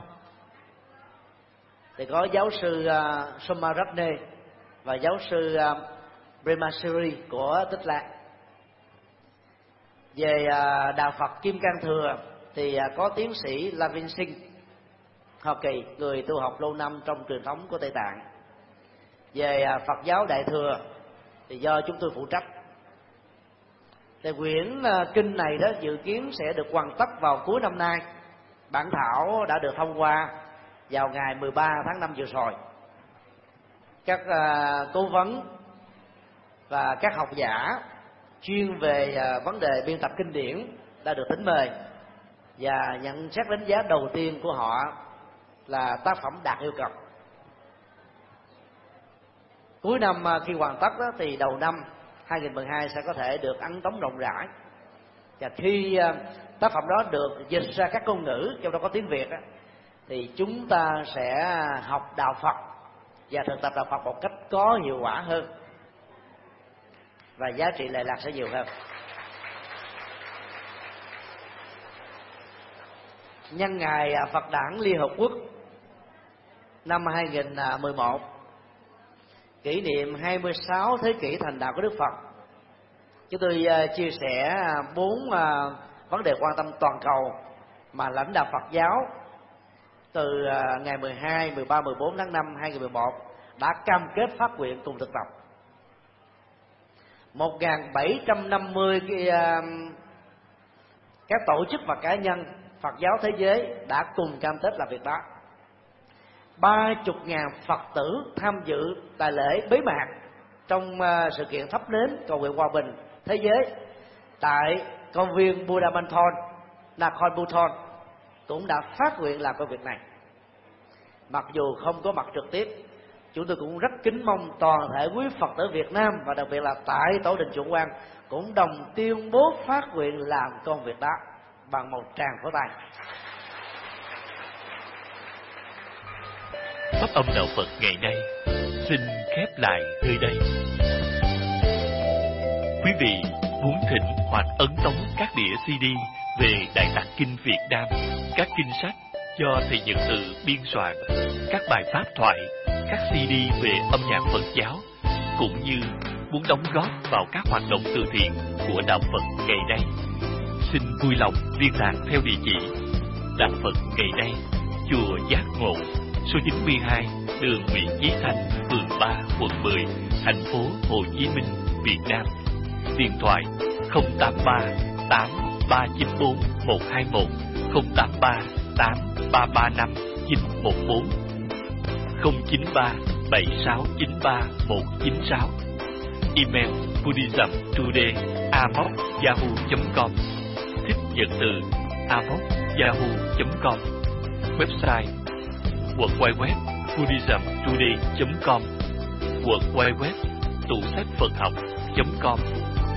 Thì có giáo sư Somaratne và giáo sư Brahmasiri của Tích Lan. Về đạo Phật Kim Cang Thừa thì có tiến sĩ Lavin Singh. Hoa Kỳ, người tu học lâu năm trong truyền thống của Tây Tạng. Về Phật giáo Đại thừa thì do chúng tôi phụ trách. Thì quyển kinh này đó dự kiến sẽ được hoàn tất vào cuối năm nay. Bản thảo đã được thông qua vào ngày 13 tháng 5 vừa rồi. Các cố vấn và các học giả chuyên về vấn đề biên tập kinh điển đã được thỉnh mời, và nhận xét đánh giá đầu tiên của họ là tác phẩm đạt yêu cầu. Cuối năm khi hoàn tất đó, thì đầu năm 2012 sẽ có thể được ấn tống rộng rãi. Và khi tác phẩm đó được dịch ra các ngôn ngữ, trong đó có tiếng Việt đó, thì chúng ta sẽ học đạo Phật và thực tập đạo Phật một cách có hiệu quả hơn, và giá trị lệ lạc sẽ nhiều hơn. Nhân ngày Phật Đản Liên Hợp Quốc năm 2011, kỷ niệm 26 thế kỷ thành đạo của Đức Phật, chúng tôi chia sẻ 4 vấn đề quan tâm toàn cầu mà lãnh đạo Phật giáo từ ngày 12, 13, 14 tháng 5 2011 đã cam kết phát nguyện cùng thực tập. 1.750 các tổ chức và cá nhân Phật giáo thế giới đã cùng cam kết làm việc đó. 30.000 Phật tử tham dự đại lễ bế mạc trong sự kiện thắp nến cầu nguyện hòa bình thế giới tại công viên Buddha Manthon, Nakhon Bhutan cũng đã phát nguyện làm công việc này. Mặc dù không có mặt trực tiếp, chúng tôi cũng rất kính mong toàn thể quý Phật tử Việt Nam và đặc biệt là tại Tổ đình Chủ Quan cũng đồng tuyên bố phát nguyện làm công việc đó bằng một tràng pháo tay. Pháp âm đạo Phật ngày nay xin khép lại nơi đây. Quý vị muốn thỉnh hoặc ấn tống các đĩa CD về Đại Tạng Kinh Việt Nam, các kinh sách do thầy Nhật Từ biên soạn, các bài pháp thoại, các CD về âm nhạc Phật giáo, cũng như muốn đóng góp vào các hoạt động từ thiện của đạo Phật ngày nay, xin vui lòng liên lạc theo địa chỉ Đạo Phật ngày nay, chùa Giác Ngộ, số 92, đường Nguyễn Chí Thanh, phường 3, quận 10, thành phố Hồ Chí Minh, Việt Nam. Điện thoại 083 8394 121, 083 8335 914, 093 7693 196. Email buddhismtoday@yahoo.com, thích Nhật Từ @yahoo.com. Website www.buddhismtoday.com, www.tủ sách Phật học.com.